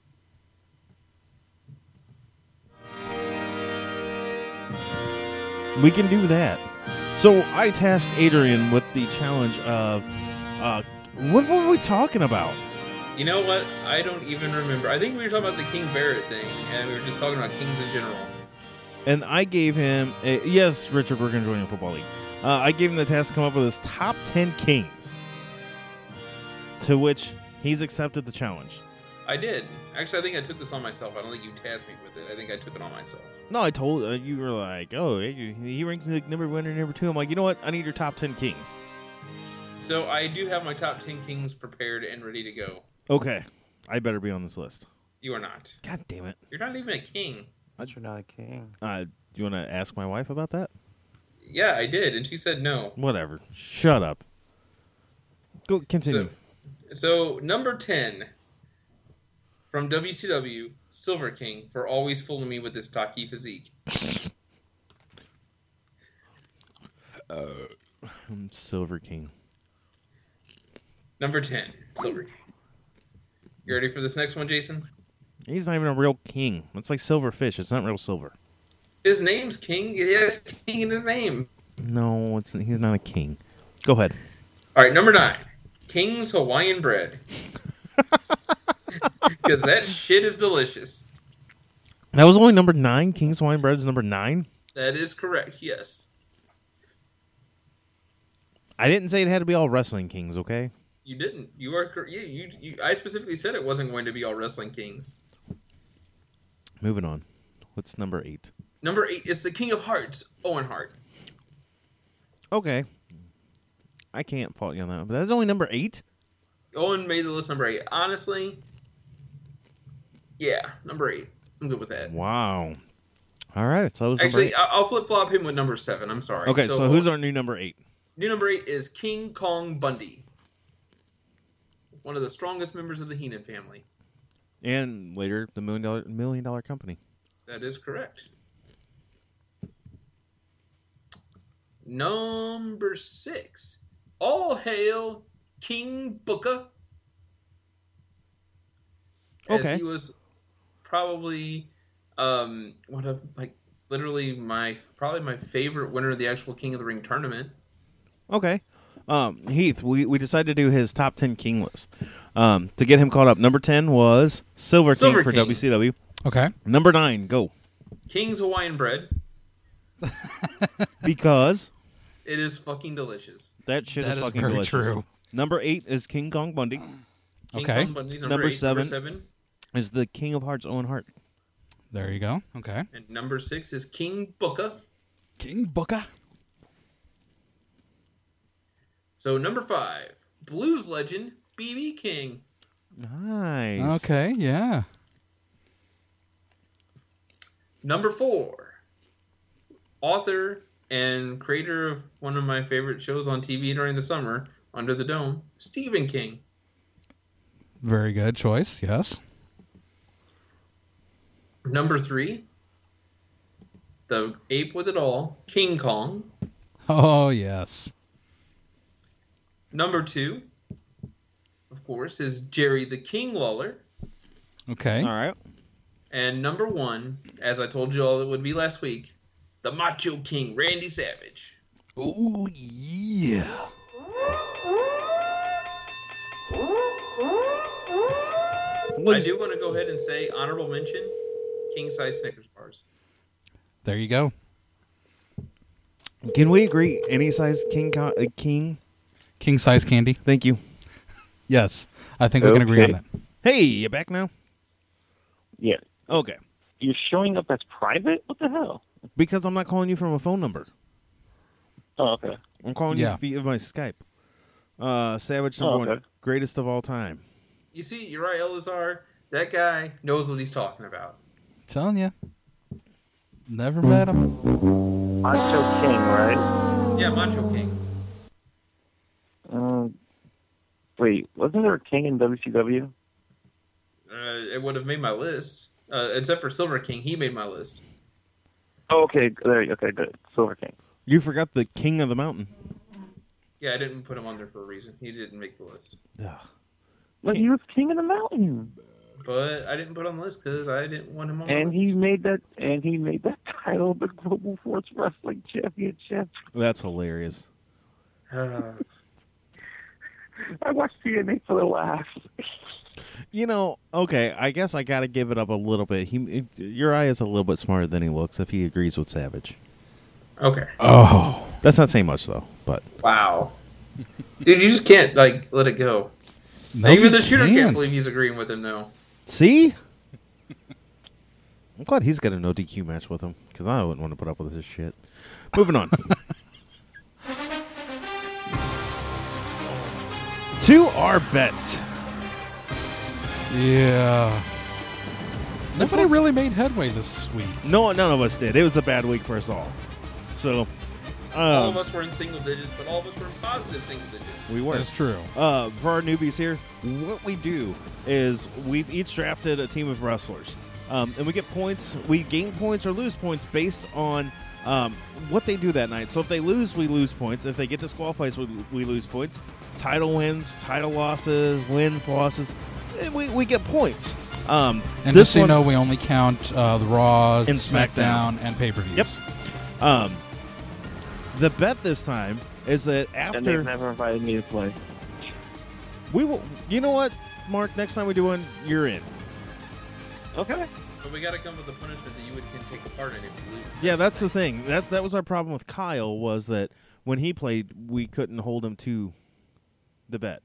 We can do that. So I tasked Adrian with the challenge of, uh, what were we talking about? You know what? I don't even remember. I think we were talking about the King Barrett thing, and we were just talking about kings in general. And I gave him, a, yes, Richard, we're going to join the Football League. Uh, I gave him the task to come up with his top ten kings, to which he's accepted the challenge. I did. Actually, I think I took this on myself. I don't think you tasked me with it. I think I took it on myself. No, I told uh, you were like, oh, he he ranks like number one or number two. I'm like, you know what? I need your top ten kings. So I do have my top ten kings prepared and ready to go. Okay, I better be on this list. You are not. God damn it! You're not even a king. But you're not a king. Uh, do you want to ask my wife about that? Yeah, I did, and she said no. Whatever. Shut up. Go continue. So, so number ten from W C W, Silver King, for always fooling me with his stocky physique. uh, Silver King. Number ten, Silver King. You ready for this next one, Jason? He's not even a real king. It's like silver fish. It's not real silver. His name's King. He has King in his name. No, it's he's not a king. Go ahead. All right, number nine, King's Hawaiian Bread. Because that shit is delicious. That was only number nine? King's Hawaiian Bread is number nine? That is correct, yes. I didn't say it had to be all wrestling kings, okay? You didn't. You are cor- you, you, you I specifically said it wasn't going to be all wrestling kings. Moving on. What's number eight? Number eight is the King of Hearts, Owen Hart. Okay. I can't fault you on that, but that's only number eight? Owen made the list number eight. Honestly, yeah, number eight. I'm good with that. Wow. All right. So that was Actually, number eight. I- I'll flip flop him with number seven. I'm sorry. Okay, so, so who's our new number eight? New number eight is King Kong Bundy, one of the strongest members of the Heenan family. And later, the million dollar million dollar company. That is correct. Number six, all hail King Booker. As Okay. he was probably um, one of like literally my probably my favorite winner of the actual King of the Ring tournament. Okay. Um, Heath, we, we decided to do his top ten king list. Um, to get him caught up, number ten was Silver, Silver King for King. W C W. Okay. Number nine, go. King's Hawaiian Bread. Because It is fucking delicious. that shit That is is fucking very delicious. true. Number eight is King Kong Bundy. King Okay. Kong Bundy, number, Number eight, seven. number seven. Is the King of Hearts, Owen Hart. There you go. Okay. And number six is King Booker. King Booker. So number five, blues legend B B King. Nice. Okay, yeah. Number four, author and creator of one of my favorite shows on T V during the summer, Under the Dome, Stephen King. Very good choice, yes. Number three, the ape with it all, King Kong. Oh, yes. Number two, of course, is Jerry the King Lawler. Okay. All right. And number one, as I told you all it would be last week, the Macho King, Randy Savage. Oh, yeah. I do want to go ahead and say honorable mention, king size Snickers bars. There you go. Can we agree? Any size king? Co- uh, king? King size candy. Thank you. Yes. I think we can agree on Okay. that. Hey, you back now? Yeah. Okay. You're showing up as private? What the hell? Because I'm not calling you from a phone number. Oh, okay. I'm calling Yeah. you via my Skype. Uh, Savage number Oh, one, okay. greatest of all time. You see, you're right, Elazar. That guy knows what he's talking about. Telling you. Never met him. Macho King, right? Yeah, Macho King. Um, wait, wasn't there a king in W C W? Uh, it would have made my list. Uh, except for Silver King, he made my list. Oh, okay, there. Okay, good. Silver King. You forgot the King of the Mountain. Yeah, I didn't put him on there for a reason. He didn't make the list. Yeah. But he was king of the mountain, But I didn't put him on the list because I didn't want him on the and list. he made that. And he made that title the Global Force Wrestling Championship. That's hilarious. Uh, I watched T N A for the laughs. You know, okay, I guess I got to give it up a little bit. He, Uriah is a little bit smarter than he looks if he agrees with Savage. okay. Oh. That's not saying much, though, but... Wow. Dude, you just can't, like, let it go. No, Even you the shooter can't. can't believe he's agreeing with him, though. See? I'm glad he's got a no D Q match with him, because I wouldn't want to put up with this shit. Moving on. To our bet. Yeah. Nobody really made headway this week. No, none of us did. It was a bad week for us all. So, all of um, us were in single digits, but all of us were in positive single digits. we were. That's true. Uh, for our newbies here, what we do is we've each drafted a team of wrestlers. Um, and we get points. We gain points or lose points based on um, what they do that night. So if they lose, we lose points. If they get disqualified, we, we lose points. Title wins, title losses, wins, losses. eh, We, we get points. Um, And this just so you one- know, we only count uh, the Raw, And SmackDown, SmackDown. and pay-per-views. Yep. Um, the bet this time is that And after they've never invited me to play. we will, you know what, Mark? Next time we do one, you're in. Okay. But we got to come with a punishment that you would can take a part in if you lose. Yeah, that's the thing. That that was our problem with Kyle, was that when he played, we couldn't hold him to the bet.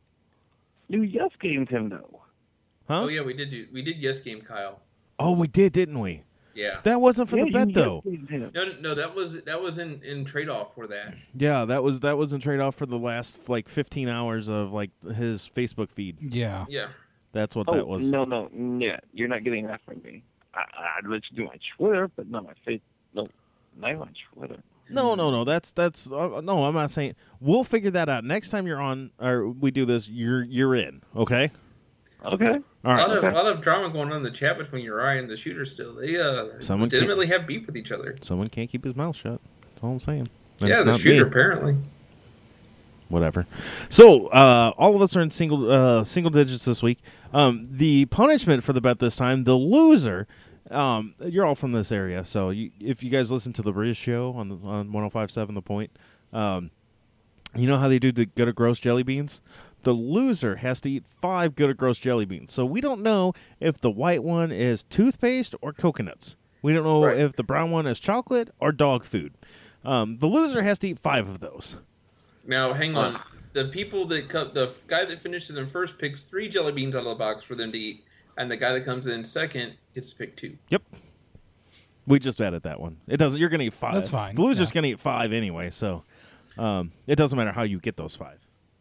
You yes gamed him though. Huh? Oh yeah, we did do we did yes game Kyle. Oh, we did, didn't we? Yeah. That wasn't for Yeah, the you bet, yes though. gamed him. No, no, no, that was that was in, in trade off for that. Yeah, that was that was in trade off for the last like fifteen hours of like his Facebook feed. Yeah. Yeah. That's what Oh, that was. no, no, yeah, you're not getting that from me. I, I'd let you do my Twitter, but not my face. No, not my Twitter. No, no, no. That's that's uh, no. I'm not saying. We'll figure that out next time you're on, or we do this. You're you're in. Okay. Okay. All A right. lot of, Okay. lot of drama going on in the chat between Uriah and the shooter still. They uh, Someone can't- legitimately have beef with each other. Someone can't keep his mouth shut. That's all I'm saying. And yeah, it's the not shooter me. apparently. Whatever. So uh, all of us are in single uh, single digits this week. Um, the punishment for the bet this time, the loser. Um, you're all from this area, so you, if you guys listen to the Riz show on the, on one oh five point seven The Point, um, you know how they do the good or gross jelly beans. The loser has to eat five good or gross jelly beans. So we don't know if the white one is toothpaste or coconuts. We don't know Right. if the brown one is chocolate or dog food. Um, the loser has to eat five of those. Now, hang on. The people that cut the f- guy that finishes in first picks three jelly beans out of the box for them to eat, and the guy that comes in second gets to pick two. Yep. We just added that one. It doesn't. You're gonna eat five. That's fine, The loser's yeah. gonna eat five anyway, so um, it doesn't matter how you get those five.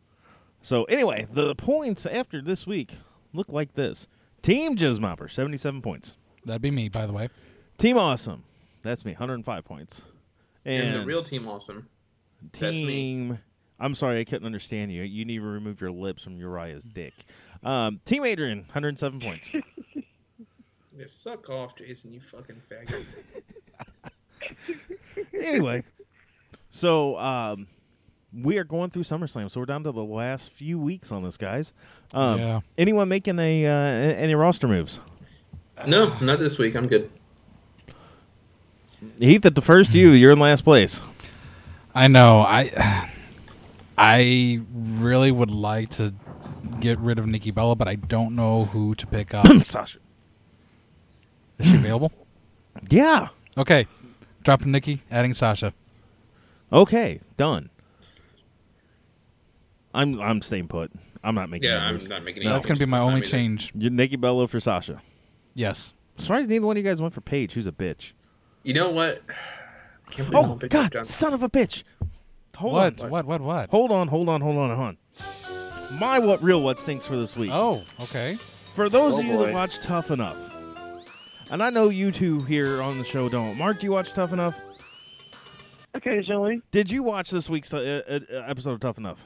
So anyway, the points after this week look like this: Team Jizzmopper, seventy-seven points. That'd be me, by the way. Team Awesome, that's me, one hundred five points. And, And the real team awesome. That's me. Team. I'm sorry, I couldn't understand you. You need to remove your lips from Uriah's dick. Um, Team Adrian, one hundred seven points. Yeah, suck off, Jason, you fucking faggot. Anyway, so um, we are going through SummerSlam, so we're down to the last few weeks on this, guys. Um, Yeah. Anyone making a uh, a- any roster moves? No, not this week. I'm good. Heath, at the first you, you're in last place. I know. I I really would like to get rid of Nikki Bella, but I don't know who to pick up. Sasha. Is she available? Yeah. Okay. Dropping Nikki, adding Sasha. Okay, done. I'm I'm staying put. I'm not making. Yeah, that I'm moves. not making any That's going to be my It's not only me to- change. You're Nikki Bella for Sasha. Yes. Surprised neither one of you guys went for Paige, who's a bitch. You know what? Can't believe I Oh don't pick God, up John. son of a bitch! Hold What? on. What? What? What? Hold on, hold on, hold on, hold on. My what real what stinks for this week. Oh, okay. For those Oh, of you that boy. watch Tough Enough, and I know you two here on the show don't. Mark, do you watch Tough Enough? Occasionally. Did you watch this week's uh, uh, episode of Tough Enough?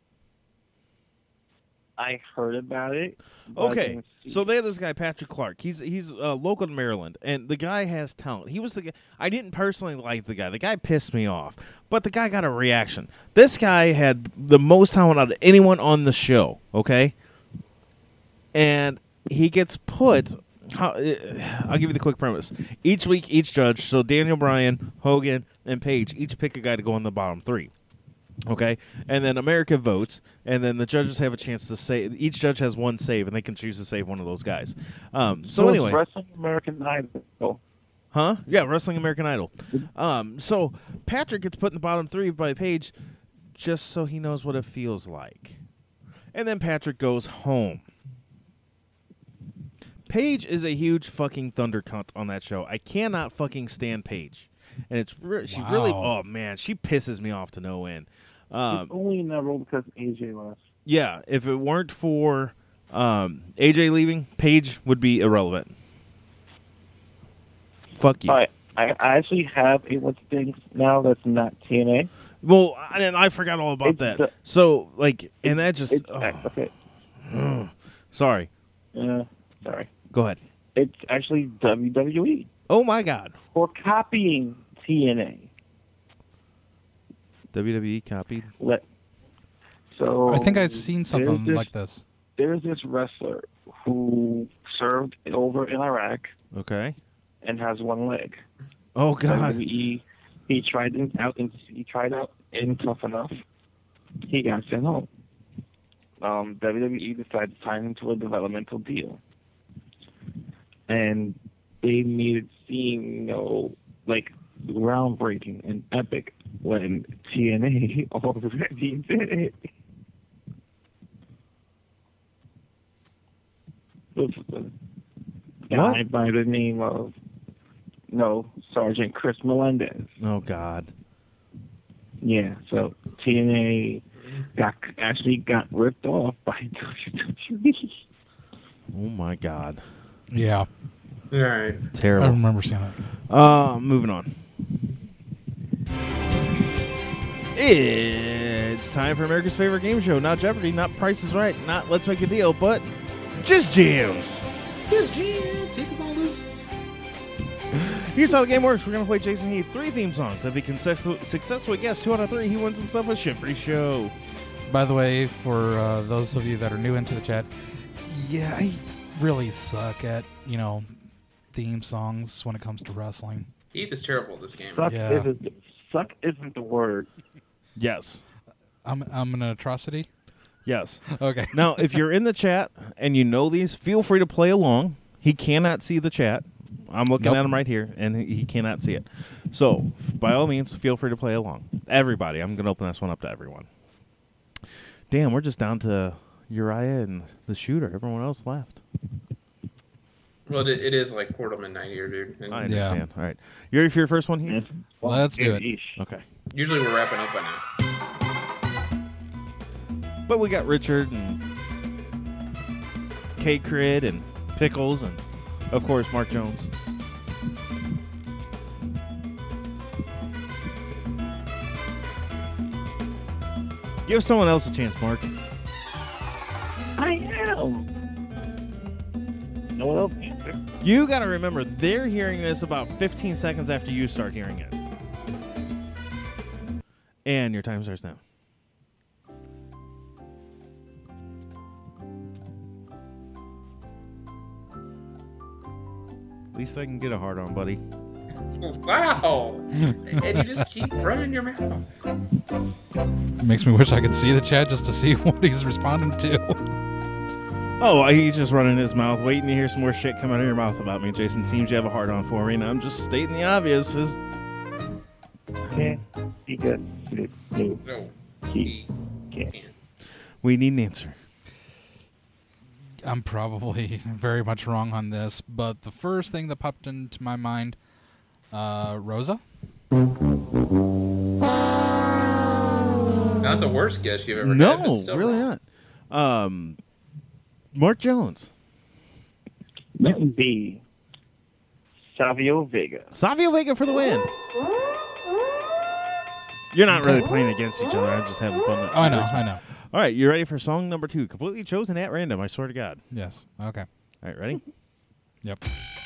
I heard about it. but I Okay, didn't see so it. they have this guy Patrick Clark. He's he's uh, local to Maryland, and the guy has talent. He was the guy. I didn't personally like the guy. The guy pissed me off, but the guy got a reaction. This guy had the most talent out of anyone on the show. Okay, and he gets put. How, uh, I'll give you the quick premise. Each week, each judge, so Daniel Bryan, Hogan, and Paige, each pick a guy to go in the bottom three. Okay, and then America votes, and then the judges have a chance to say. Each judge has one save, and they can choose to save one of those guys. Um, so it's anyway, Wrestling American Idol. huh? Yeah, Wrestling American Idol. Um, so Patrick gets put in the bottom three by Paige, just so he knows what it feels like, and then Patrick goes home. Paige is a huge fucking thunder cunt on that show. I cannot fucking stand Paige, and it's re- she really. Wow. Oh man, she pisses me off to no end. Um, It's only in that role because A J left. Yeah, if it weren't for um, A J leaving, Paige would be irrelevant. Fuck you. I, I I actually have a what's things now that's not T N A. Well, I- and I forgot all about It's that. the- so, like, and that just. It's, oh, okay. sorry. Uh, sorry. Go ahead. It's actually W W E Oh my God. for copying T N A. W W E copied. Let, so I think I've seen something there's this- like this. There's this wrestler who served over in Iraq Okay. and has one leg. Oh God. W W E, he tried it out in he tried out in Tough Enough. He got sent home. Um, W W E decided to sign him to a developmental deal, and they made it seem, you know, like groundbreaking and epic when T N A already did it. This is a guy What? by the name of no Sergeant Chris Melendez. Oh God. Yeah, so T N A got actually got ripped off by W W E. Oh my God. Yeah, All right. I Terrible. remember seeing that. Uh, moving on. It's time for America's favorite game show. Not Jeopardy, not Price is Right, not Let's Make a Deal, but Just Jams. Just jam. See if I lose. Here's how the game works. We're going to play Jason Heath three theme songs. If he can success- successfully guess two out of three, he wins himself a shit-free show. By the way, for uh, those of you that are new into the chat, yeah, I really suck at, you know, theme songs when it comes to wrestling. Heath is terrible at this game. Suck Yeah. isn't suck isn't the word. Yes. I'm I'm an atrocity. Yes. Okay. Now, if you're in the chat and you know these, feel free to play along. He cannot see the chat. I'm looking Nope. at him right here, and he he cannot see it. So, f- by all means, feel free to play along. Everybody. I'm going to open this one up to everyone. Damn, we're just down to Uriah and the shooter. Everyone else left. Well, it, it is like quarter to midnight here, dude. And I understand. All right. You ready for your first one, Heath? Let's do it. Okay. usually we're wrapping up by now. But we got Richard and K-Crid and Pickles and, of course, Mark Jones. Give someone else a chance, Mark. I am. No one else answer. You got to remember, they're hearing this about fifteen seconds after you start hearing it. And your time starts now. At least I can get a hard on, buddy. Wow. And you just keep running your mouth. Makes me wish I could see the chat just to see what he's responding to. Oh, he's just running his mouth, waiting to hear some more shit come out of your mouth about me, Jason. Seems you have a hard on for me, and I'm just stating the obvious. Is Can't be good. No. No. He can't. we need an answer. I'm probably very much wrong on this, but the first thing that popped into my mind, uh, Rosa? Not the worst guess you've ever had. No, but still really wrong. not. Um, Mark Jones. That would be Savio Vega. Savio Vega for the win. You're not really playing against each other. I'm just having fun. Oh, I know, I know. All right, you ready for song number two? Completely chosen at random, I swear to God. Yes. Okay. All right, ready? Yep.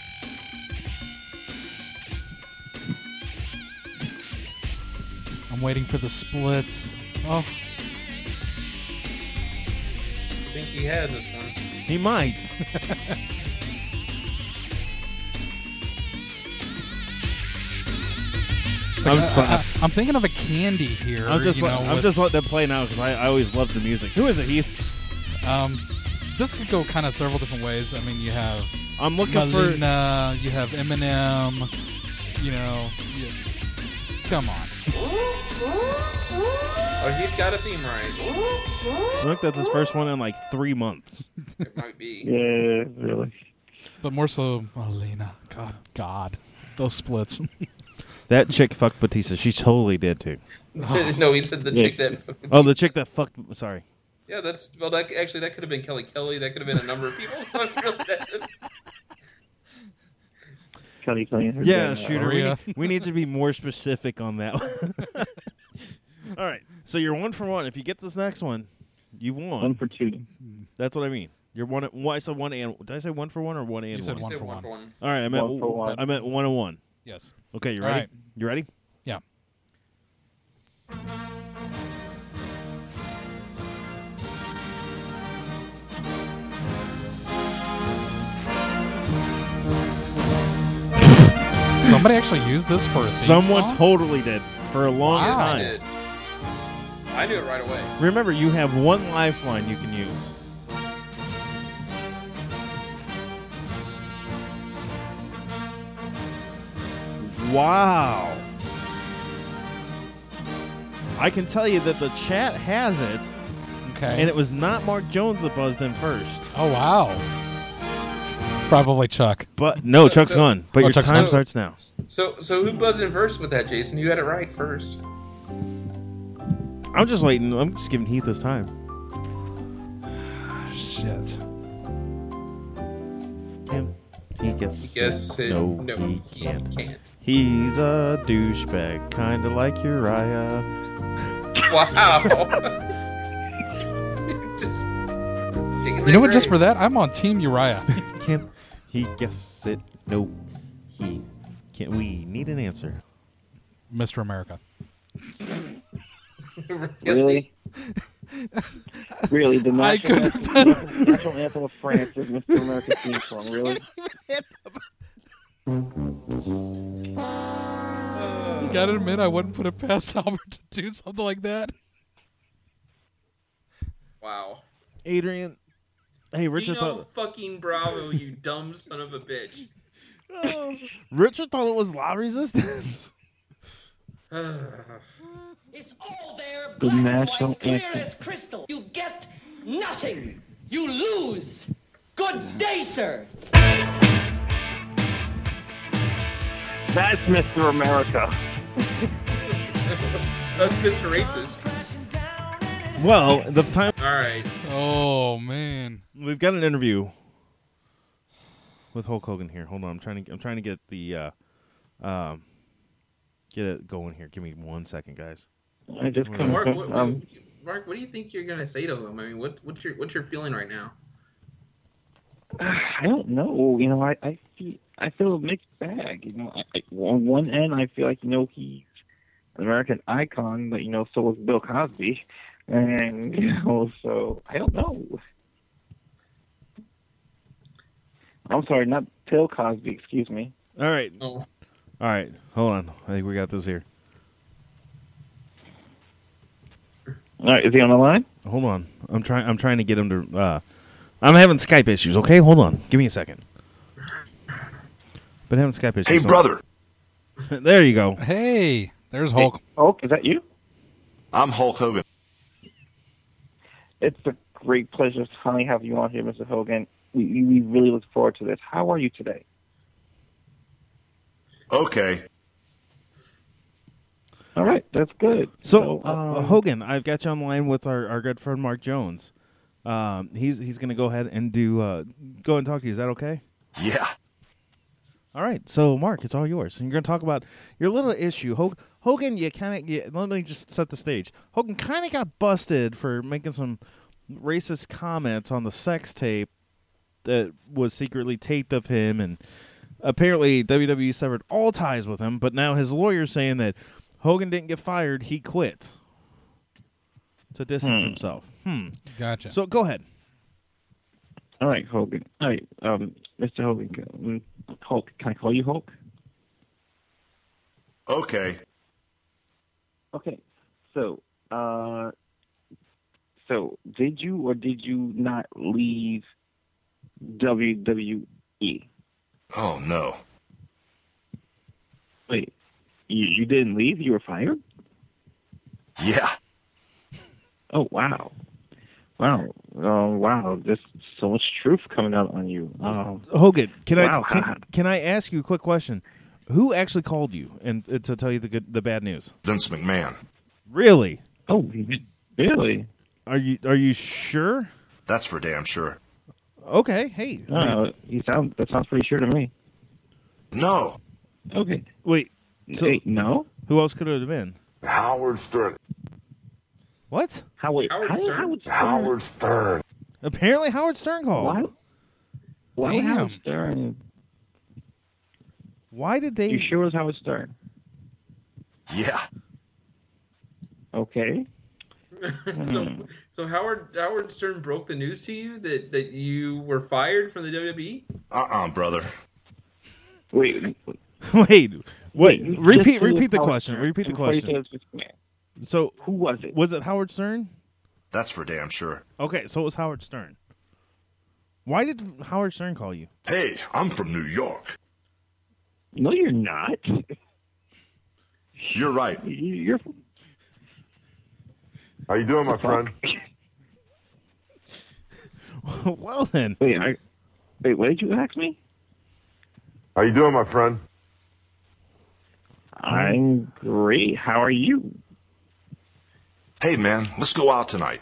I'm waiting for the splits. Oh. I think he has this one. He might. It's like, I'm I, so- I, I'm thinking of a candy here. I'm just you let, know, I'm with- just letting them play now because I, I always love the music. Who is it, Heath? Um, this could go kind of several different ways. I mean, you have I'm looking for- Malina, you have Eminem. You know, you, come on. Oh, he's got a theme right. I think that's his first one in like three months. It might be. Yeah, really. But more so, Malina. God, God, those splits. That chick fucked Batista. She totally did too. No, he said the chick that fucking Oh, the chick that fucked. Sorry. Yeah, that's well. That actually, that could have been Kelly Kelly. That could have been a number of people. So I'm really, that is, Kelly Kelly and her Yeah, dad. shooter. We need, we need to be more specific on that one. All right. So you're one for one. If you get this next one, you won. One for two. That's what I mean. You're one. One I said one and. Did I say one for one or one and You one? said one said for one one. for one. All right. I meant One for one. I meant one and one. Yes. Okay. You All ready? right. You ready? Yeah. Somebody actually used this for a theme Someone song? totally did for a long Wow. I time. did. I knew it right away. Remember, you have one lifeline you can use. Wow. I can tell you that the chat has it, Okay. and it was not Mark Jones that buzzed in first. Oh wow. Probably Chuck. But no, So- Chuck's so- gone. But Oh, your Chuck's time gone. starts now. So, so who buzzed in first with that, Jason? You had it right first. I'm just waiting. I'm just giving Heath his time. Shit. Can he gets Guess it. no, No, he he can't. can't. He's a douchebag, kind of like Uriah. Wow. Just digging You know what? that Just for grave. that, I'm on Team Uriah. Can he guess it? No, he can't. We need an answer. Mister America. Really? Really? The I national, could- anthem, national anthem of France is Mister America's theme song. Really? You gotta admit, I wouldn't put it past Albert to do something like that. Wow. Adrian, hey, Richard Dino thought fucking Bravo, you dumb son of a bitch. Richard thought it was La Resistance. It's all there, The black and national white, clear anthem. as crystal. You get nothing. You lose. Good day, sir. That's Mister America. That's Mister Racist. Well, the time All right. Oh man. we've got an interview with Hulk Hogan here. Hold on, I'm trying to I'm trying to get the uh, um, get it going here. Give me one second, guys. I just So Mark, what, what, um, Mark, what do you think you're gonna say to him? I mean, what, what's your what's your feeling right now? I don't know. You know, I I feel I feel a mixed bag. You know, I, I, on one end, I feel like you know he's an American icon, but you know, so was Bill Cosby, and you know, so I don't know. I'm sorry, not Bill Cosby. Excuse me. All right, Oh, all right. Hold on. I think we got this here. All right, is he on the line? Hold on. I'm trying. I'm trying to get him to. Uh, I'm having Skype issues. Okay, hold on. Give me a second. Been having Skype issues. Hey, brother. There you go. Hey, there's Hulk. Hulk, is that you? I'm Hulk Hogan. It's a great pleasure to finally have you on here, Mister Hogan. We, we really look forward to this. How are you today? Okay. All right, that's good. So, uh, um, Hogan, I've got you on the line with our, our good friend Mark Jones. Um, he's he's going to go ahead and do uh, go and talk to you. Is that okay? Yeah. All right, so Mark, it's all yours. And you're going to talk about your little issue. Hog- Hogan, you kind of, let me just set the stage. Hogan kind of got busted for making some racist comments on the sex tape that was secretly taped of him, and apparently W W E severed all ties with him, but now his lawyer's saying that Hogan didn't get fired, he quit to distance Hmm. himself. Hmm. Gotcha. So go ahead. All right, Hogan. All right, um, Mister Hogan. um, Hulk. Can I call you Hulk? Okay. Okay. So, uh, so did you or did you not leave W W E? Oh, no. Wait, you, you didn't leave? You were fired? Yeah. Oh, wow. Wow. Oh, wow. There's so much truth coming out on you. Um, Hogan, can wow. I can, can I ask you a quick question? Who actually called you and uh, to tell you the good, the bad news? Vince McMahon. Really? Oh, really? Are you are you sure? That's for damn sure. Okay. Hey. Uh, you sound that sounds pretty sure to me. No. Okay. Wait. So Wait, no? Who else could it have been? Howard Stern. What? Howard, Howard how, Stern? Howard Stern? Howard Stern. Apparently Howard Stern called. Why? Why Damn. Howard Stern? Why did they? You sure it was Howard Stern? Yeah. Okay. so, Hmm. so Howard Howard Stern broke the news to you that, that you were fired from the W W E? Uh-uh, brother. Wait. Wait. Wait. you Repeat. just said Repeat the Howard question. Stern, Repeat the and before you said question. it was McMahon. So Who was it? was it Howard Stern? That's for damn sure. Okay, so it was Howard Stern. Why did Howard Stern call you? Hey, I'm from New York. No, you're not. You're right. You- You're. How you doing, my friend? Well then. Wait, I. Wait, what did you ask me? How you doing, my friend? I'm great. How are you? Hey, man, let's go out tonight.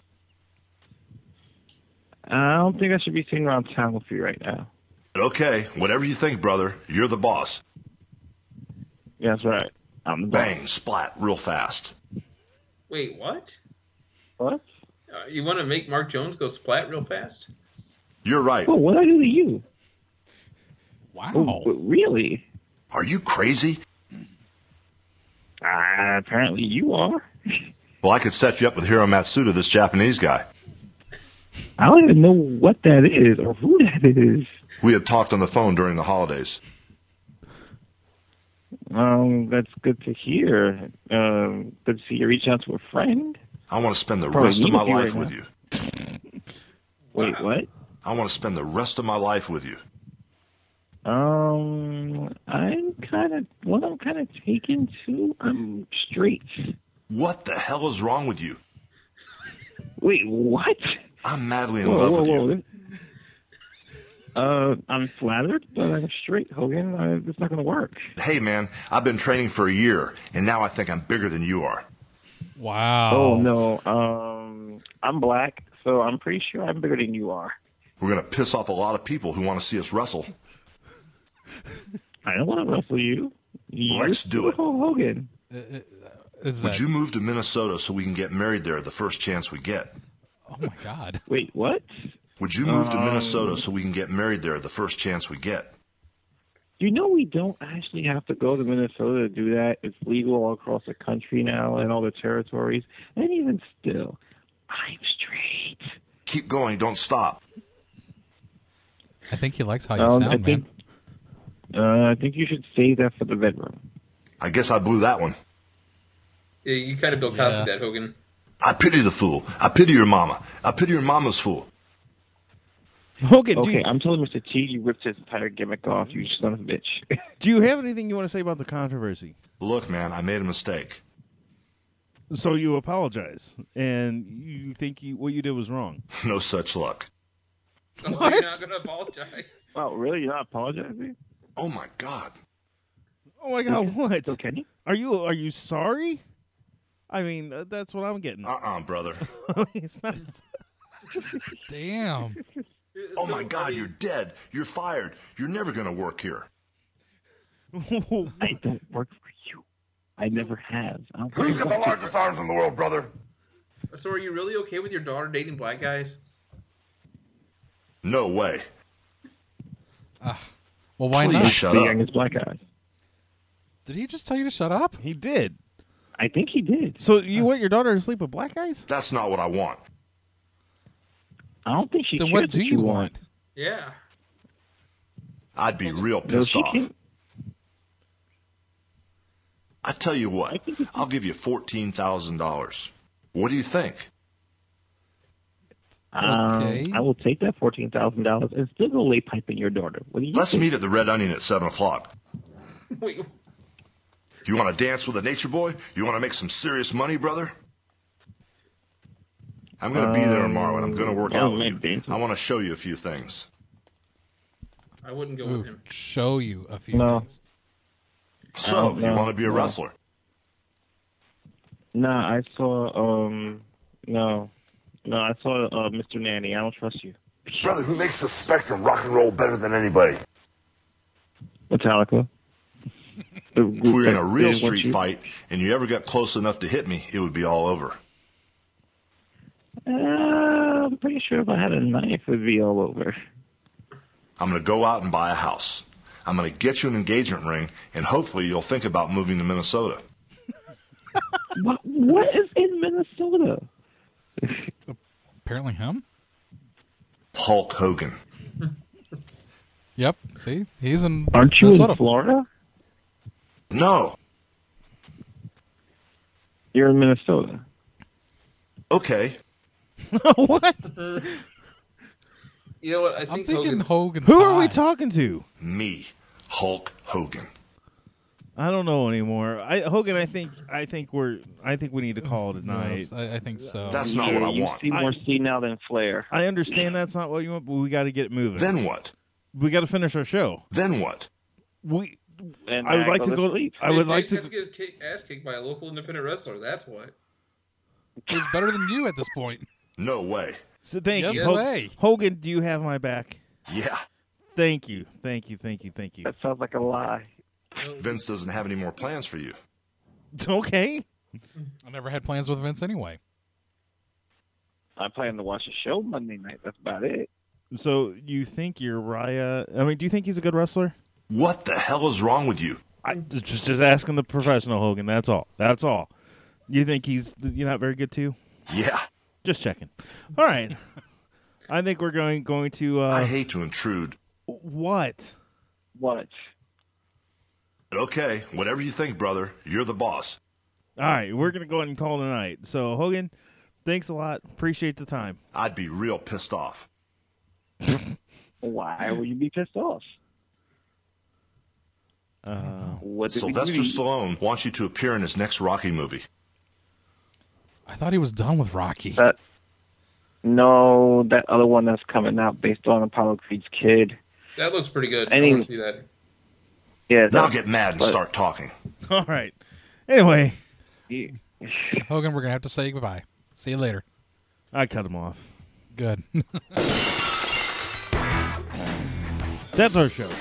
I don't think I should be sitting around town with you right now. Okay, whatever you think, brother. You're the boss. Yeah, that's right. I'm the boss. Bang, splat, real fast. Wait, what? What? Uh, you want to make Mark Jones go splat real fast? You're right. Oh, what did I do to you? Wow. Oh, but really? Are you crazy? Uh, apparently you are. Well, I could set you up with Hiro Matsuda, this Japanese guy. I don't even know what that is or who that is. We had talked on the phone during the holidays. Um, that's good to hear. Um, good to see you reach out to a friend. I want to spend the Probably rest of need my a few life right with now. you. Wait, what? I want to spend the rest of my life with you. Um, I'm kind of, what I'm kind of taken to, I'm straight. What the hell is wrong with you? Wait, what? I'm madly in Whoa, love whoa, with whoa. you. Uh, I'm flattered, but I'm straight, Hogan. Uh, it's not going to work. Hey, man, I've been training for a year, and now I think I'm bigger than you are. Wow. Oh, no. Um, I'm black, so I'm pretty sure I'm bigger than you are. We're going to piss off a lot of people who want to see us wrestle. I don't want to wrestle you. You're Let's do it. Hulk Hogan. Uh, Is Would that? you move to Minnesota so we can get married there the first chance we get? Oh my God. Wait, what? Would you move to Um, Minnesota so we can get married there the first chance we get? You know we don't actually have to go to Minnesota to do that. It's legal all across the country now and all the territories. And even still, I'm straight. Keep going, don't stop. I think he likes how you Um, sound, I think, man. uh, I think you should save that for the bedroom. I guess I blew that one. Yeah, you kind of Bill Cosby Yeah. that, Hogan. I pity the fool. I pity your mama. I pity your mama's fool. Hogan, do Okay, you, I'm telling Mister T you ripped his entire gimmick off, you son of a bitch. do you have anything you want to say about the controversy? Look, man, I made a mistake. So you apologize, and you think you, what you did was wrong. No such luck. Oh, so you're not going to apologize? Oh, really? You're not apologizing? Oh, my God. Oh my God, what? Okay. Are you are you sorry? I mean, uh, that's what I'm getting. Uh-uh, brother. It's not. Damn. Oh my God, you're dead. You're fired. You're never going to work here. I don't work for you. I never have. I don't Who's got the largest arms in the world, brother? So are you really okay with your daughter dating black guys? No way. Uh, well, why Please not? shut the up. youngest black guy. Did he just tell you to shut up? He did. I think he did. So you want your daughter to sleep with black guys? That's not what I want. I don't think she Then cares what do you you want. want? Yeah. I'd be real No, pissed she off. can't. I tell you what, I'll give you fourteen thousand dollars. What do you think? Um, Okay. I will take that fourteen thousand dollars and still go lay pipe in your daughter. What do you Let's think? meet at the Red Onion at seven o'clock. Wait. You want to dance with a nature boy? You want to make some serious money, brother? I'm going to be there tomorrow, and I'm going to work Um, out oh, with man, you. dancing. I want to show you a few things. I wouldn't go Ooh, with him. show you a few No. things. So, Oh, you no, want to be a no. wrestler? No, I saw. Um, no, no, I saw uh, Mister Nanny. I don't trust you. Brother, who makes the Spectrum rock and roll better than anybody? Metallica. If we were in a real They want street you- fight, and you ever got close enough to hit me, it would be all over. Uh, I'm pretty sure if I had a knife, it'd be all over. I'm going to go out and buy a house. I'm going to get you an engagement ring, and hopefully you'll think about moving to Minnesota. What? What is in Minnesota? Apparently him. Hulk Hogan. Yep. See, he's in. Aren't you Minnesota. in Florida? No. You're in Minnesota. Okay. What? You know what? I I'm think thinking Hogan's- Hogan's Who are we high. talking to? Me, Hulk Hogan. I don't know anymore. I, Hogan, I think I think we're I think we need to call it a night. Yes, I, I think so. That's not what I you want. seem more senile than Flair. I understand that's not what you want, but we got to get it moving. Then what? we got to finish our show. Then what? We. And I would I like go to to go. sleep. I would like Jason to. has to get his kick- ass kicked by a local independent wrestler. That's what. He's better than you at this point. No way. So thank Yes you, Ho- way. Hogan. Do you have my back? Yeah. Thank you, thank you, thank you, thank you. That sounds like a lie. Vince doesn't have any more plans for you. Okay. I never had plans with Vince anyway. I plan to watch a show Monday night. That's about it. So you think Uriah? I mean, do you think he's a good wrestler? What the hell is wrong with you? I just just asking the professional Hogan. That's all. That's all. You think he's you're not very good too? Yeah. Just checking. All right. I think we're going going to. Uh, I hate to intrude. What? What? But okay, whatever you think, brother. You're the boss. All right, we're gonna go ahead and call it a night. So Hogan, thanks a lot. Appreciate the time. I'd be real pissed off. Why would you be pissed off? Uh, What did we Sylvester do? Stallone wants you to appear in his next Rocky movie. I thought he was done with Rocky. That no, that other one that's coming out based on Apollo Creed's kid. That looks pretty good. Any- I want to see that. Yeah. Now that- get mad and but- start talking. all right. Anyway, Hogan, we're gonna have to say goodbye. See you later. I cut him off. Good. That's our show.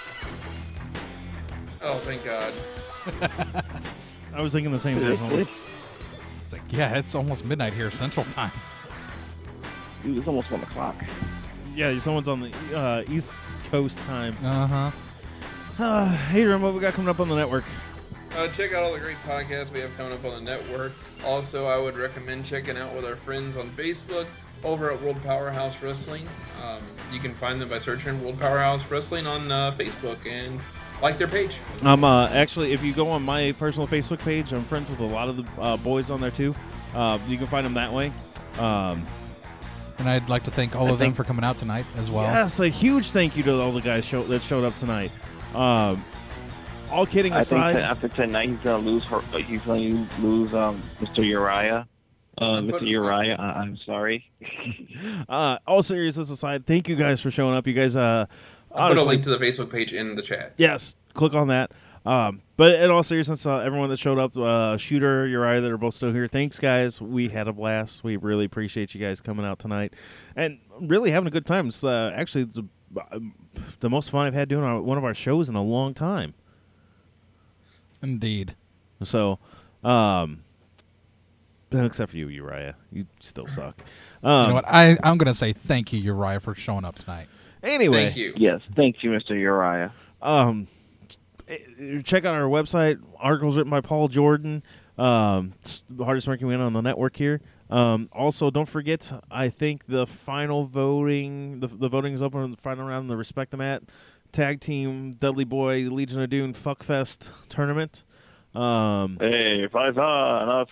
Oh, thank God. I was thinking the same thing. Hogan. It's like, yeah, it's almost midnight here, Central Time. Dude, it's almost one o'clock. Yeah, someone's on the uh, East Coast time. Uh huh. Uh, hey, Rim, what we got coming up on the network? Uh, check out all the great podcasts we have coming up on the network. Also, I would recommend checking out with our friends on Facebook over at World Powerhouse Wrestling. Um, you can find them by searching World Powerhouse Wrestling on uh, Facebook and like their page. Um, uh, actually, if you go on my personal Facebook page, I'm friends with a lot of the uh, boys on there too. Uh, you can find them that way. Um, And I'd like to thank all I of them think- for coming out tonight as well. Yes, a huge thank you to all the guys show, that showed up tonight. Um, all kidding I think aside, that after tonight he's gonna lose. Her, uh, he's gonna lose um, Mister Uriah. Uh, Mister Uriah, I, I'm sorry. uh, all seriousness aside, thank you guys for showing up. You guys, uh, I'll put a honestly- link to the Facebook page in the chat. Yes, click on that. Um, but in all seriousness, uh, everyone that showed up, uh, Shooter, Uriah, that are both still here, thanks, guys. We had a blast. We really appreciate you guys coming out tonight and really having a good time. It's uh, actually the, the most fun I've had doing our, one of our shows in a long time. Indeed. So, um, except for you, Uriah. You still suck. Um, you know what? I, I'm going to say thank you, Uriah, for showing up tonight. Anyway. Thank you. Yes, thank you, Mister Uriah. Um, check out our website. Articles written by Paul Jordan. Um, it's the hardest working man on the network here. Um, also, don't forget, I think the final voting, the, the voting is open in the final round in the Respect the Mat Tag Team Dudley Boy Legion of Doom Fuckfest tournament. Um, Hey, five on,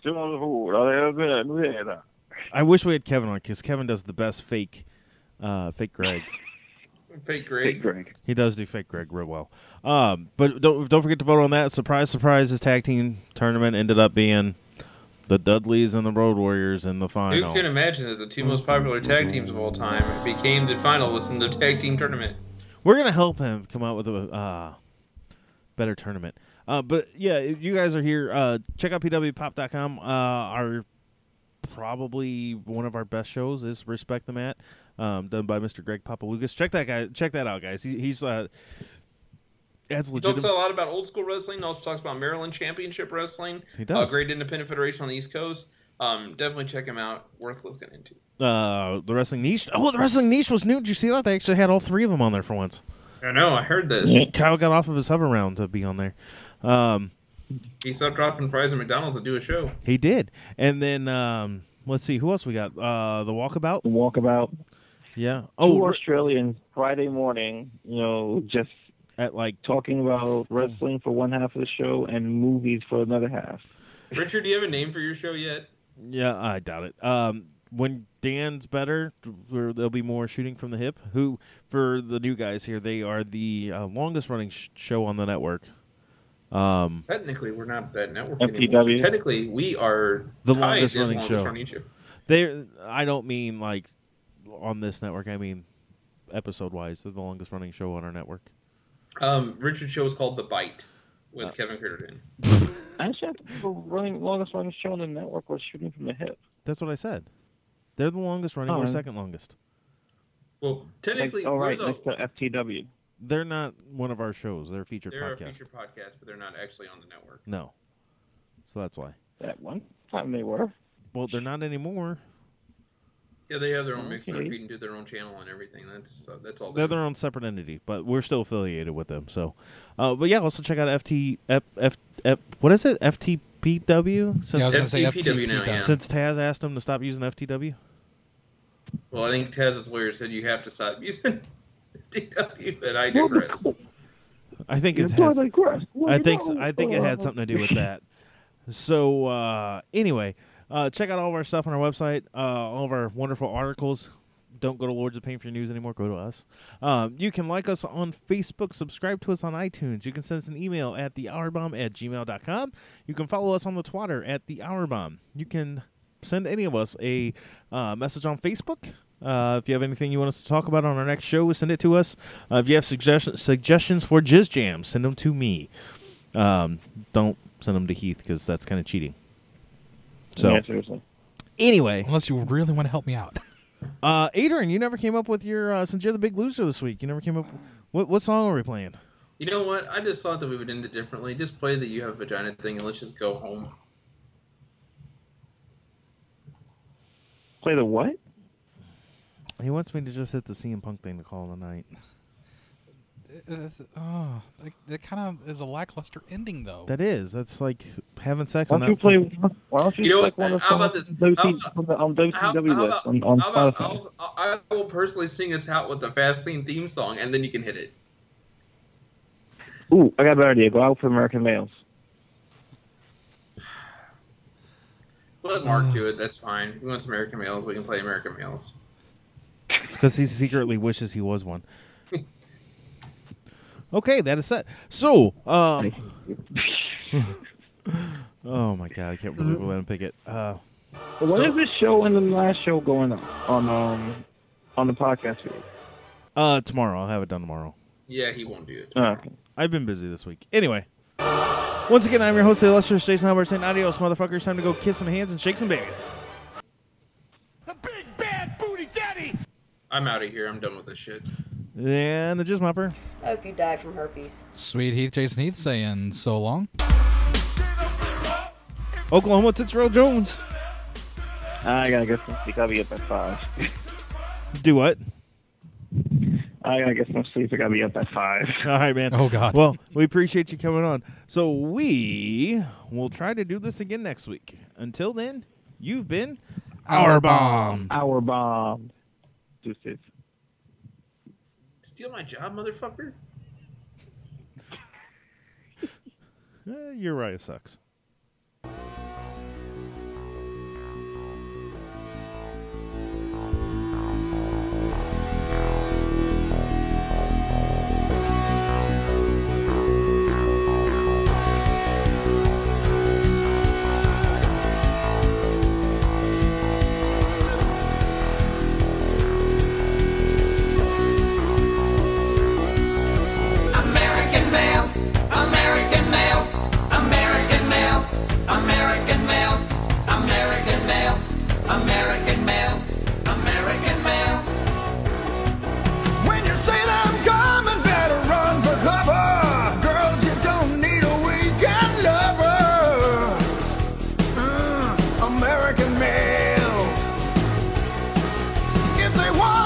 I wish we had Kevin on because Kevin does the best fake, uh, fake Greg. Fake Greg. Fake Greg. He does do fake Greg real well. Um, but don't don't forget to vote on that. Surprise, surprise! His tag team tournament ended up being the Dudleys and the Road Warriors in the final. Who can imagine that the two most popular tag teams of all time became the finalists in the tag team tournament? We're gonna help him come out with a uh, better tournament. Uh, but yeah, if you guys are here, uh, check out P W pop dot com. Uh, our probably one of our best shows is Respect the Mat, um, done by Mister Greg Papalukas. Check that guy. Check that out, guys. He, he's uh, adds He legitimate. talks a lot about old school wrestling. Also talks about Maryland Championship Wrestling. He does. A great independent federation on the East Coast. Um, definitely check him out. Worth looking into. Uh, the wrestling niche. Oh, the wrestling niche was new. Did you see that? They actually had all three of them on there for once. I know. I heard this. Kyle got off of his hover round to be on there. Um, He stopped dropping fries at McDonald's to do a show. he did. And then um, let's see, who else we got? Uh, the Walkabout. The Walkabout. Yeah. Two Oh, Australians Friday morning, you know, just at like talking about wrestling for one half of the show and movies for another half. Richard, do you have a name for your show yet? yeah, I doubt it. Um, when Dan's better, where there'll be more shooting from the hip. Who, for the new guys here, they are the uh, longest running sh- show on the network. Um, Technically, we're not that network M P W. anymore. So technically, we are the tied longest as running longest show. running show. They, I don't mean like on this network. I mean episode wise. They're the longest running show on our network. Um, Richard's show is called The Bite with Uh, Kevin Crittenden. Actually, I think the running, longest running show on the network was Shooting from the Hip. That's what I said. They're the longest running. Oh, We're yeah. second longest. Well, technically, Next, oh, we're right, the, next to F T W. They're not one of our shows. They're a featured they're podcast. a feature podcast, but they're not actually on the network. No. So that's why. At one time they were. Well, they're not anymore. Yeah, they have their own mix, their Okay. feed, and do their own channel and everything. That's uh, that's all. They're They their own separate entity, but we're still affiliated with them. So, uh, but yeah, also check out F T F F F. What is it? F T P W. Since, Yeah, I was gonna say F T P W F T P now, yeah. since Taz asked him to stop using F T W. Well, I think Taz's lawyer said you have to stop using F T W, but I digress. I think it You're has. digress. I think so, I think it had something to do with that. So uh, anyway, uh, check out all of our stuff on our website. Uh, all of our wonderful articles. Don't go to Lords of Pain for your news anymore. Go to us. Um, you can like us on Facebook. Subscribe to us on iTunes. You can send us an email at the hour bomb at gmail dot com. You can follow us on the Twitter at the hour bomb. You can send any of us a uh, message on Facebook. Uh, if you have anything you want us to talk about on our next show, send it to us. Uh, if you have suggestion- suggestions for Jizz Jams, send them to me. Um, don't send them to Heath because that's kind of cheating. So Yeah, seriously. anyway, Unless you really want to help me out. uh, Adrian, you never came up with your uh, since you're the big loser this week. You never came up. What what song are we playing? You know what? I just thought that we would end it differently. Just play the "You Have a Vagina" thing, and let's just go home. Play the what? He wants me to just hit the C M Punk thing to call it a night. Uh, oh, that, that kind of is a lackluster ending, though. That is. That's like having sex. Why on don't you that play? Why don't you, You know select what? one of the How about songs this? on How W T on the on W T W How, how list about, on, on how about Spotify? I'll, I will personally sing us out with the Fast Lane theme song, and then you can hit it. Ooh, I got a better idea. Go out for American Males. Let Mark do it. That's fine. If he wants American Males, we can play American Males. It's because he secretly wishes he was one. Okay, that is set. So, um, oh my god, I can't believe we let him pick it. Uh, When So- is this show and the last show going on on um on the podcast feed? uh, tomorrow I'll have it done tomorrow. Yeah, he won't do it. Oh, okay. I've been busy this week. Anyway, Once again, I'm your host, the illustrious Jason Albert, saying adios, motherfuckers. Time to go kiss some hands and shake some babies. I'm out of here. I'm done with this shit. And the Jizz Mopper. I hope you die from herpes. Sweet Heath, Jason Heath saying so long. Oklahoma, Tits Earl Jones. I gotta get some sleep. I'll be up at five. Do what? I gotta get some sleep. I gotta be up at five. All right, man. Oh, God. Well, we appreciate you coming on. So we will try to do this again next week. Until then, you've been Our Bomb. Our Bomb. Deuces. Steal my job, motherfucker? Uh, Uriah sucks. American males, American males, American males, American males, American males, American males, American males. When you say that I'm coming, better run for cover. Girls, you don't need a weekend lover. Mm, American males. If they want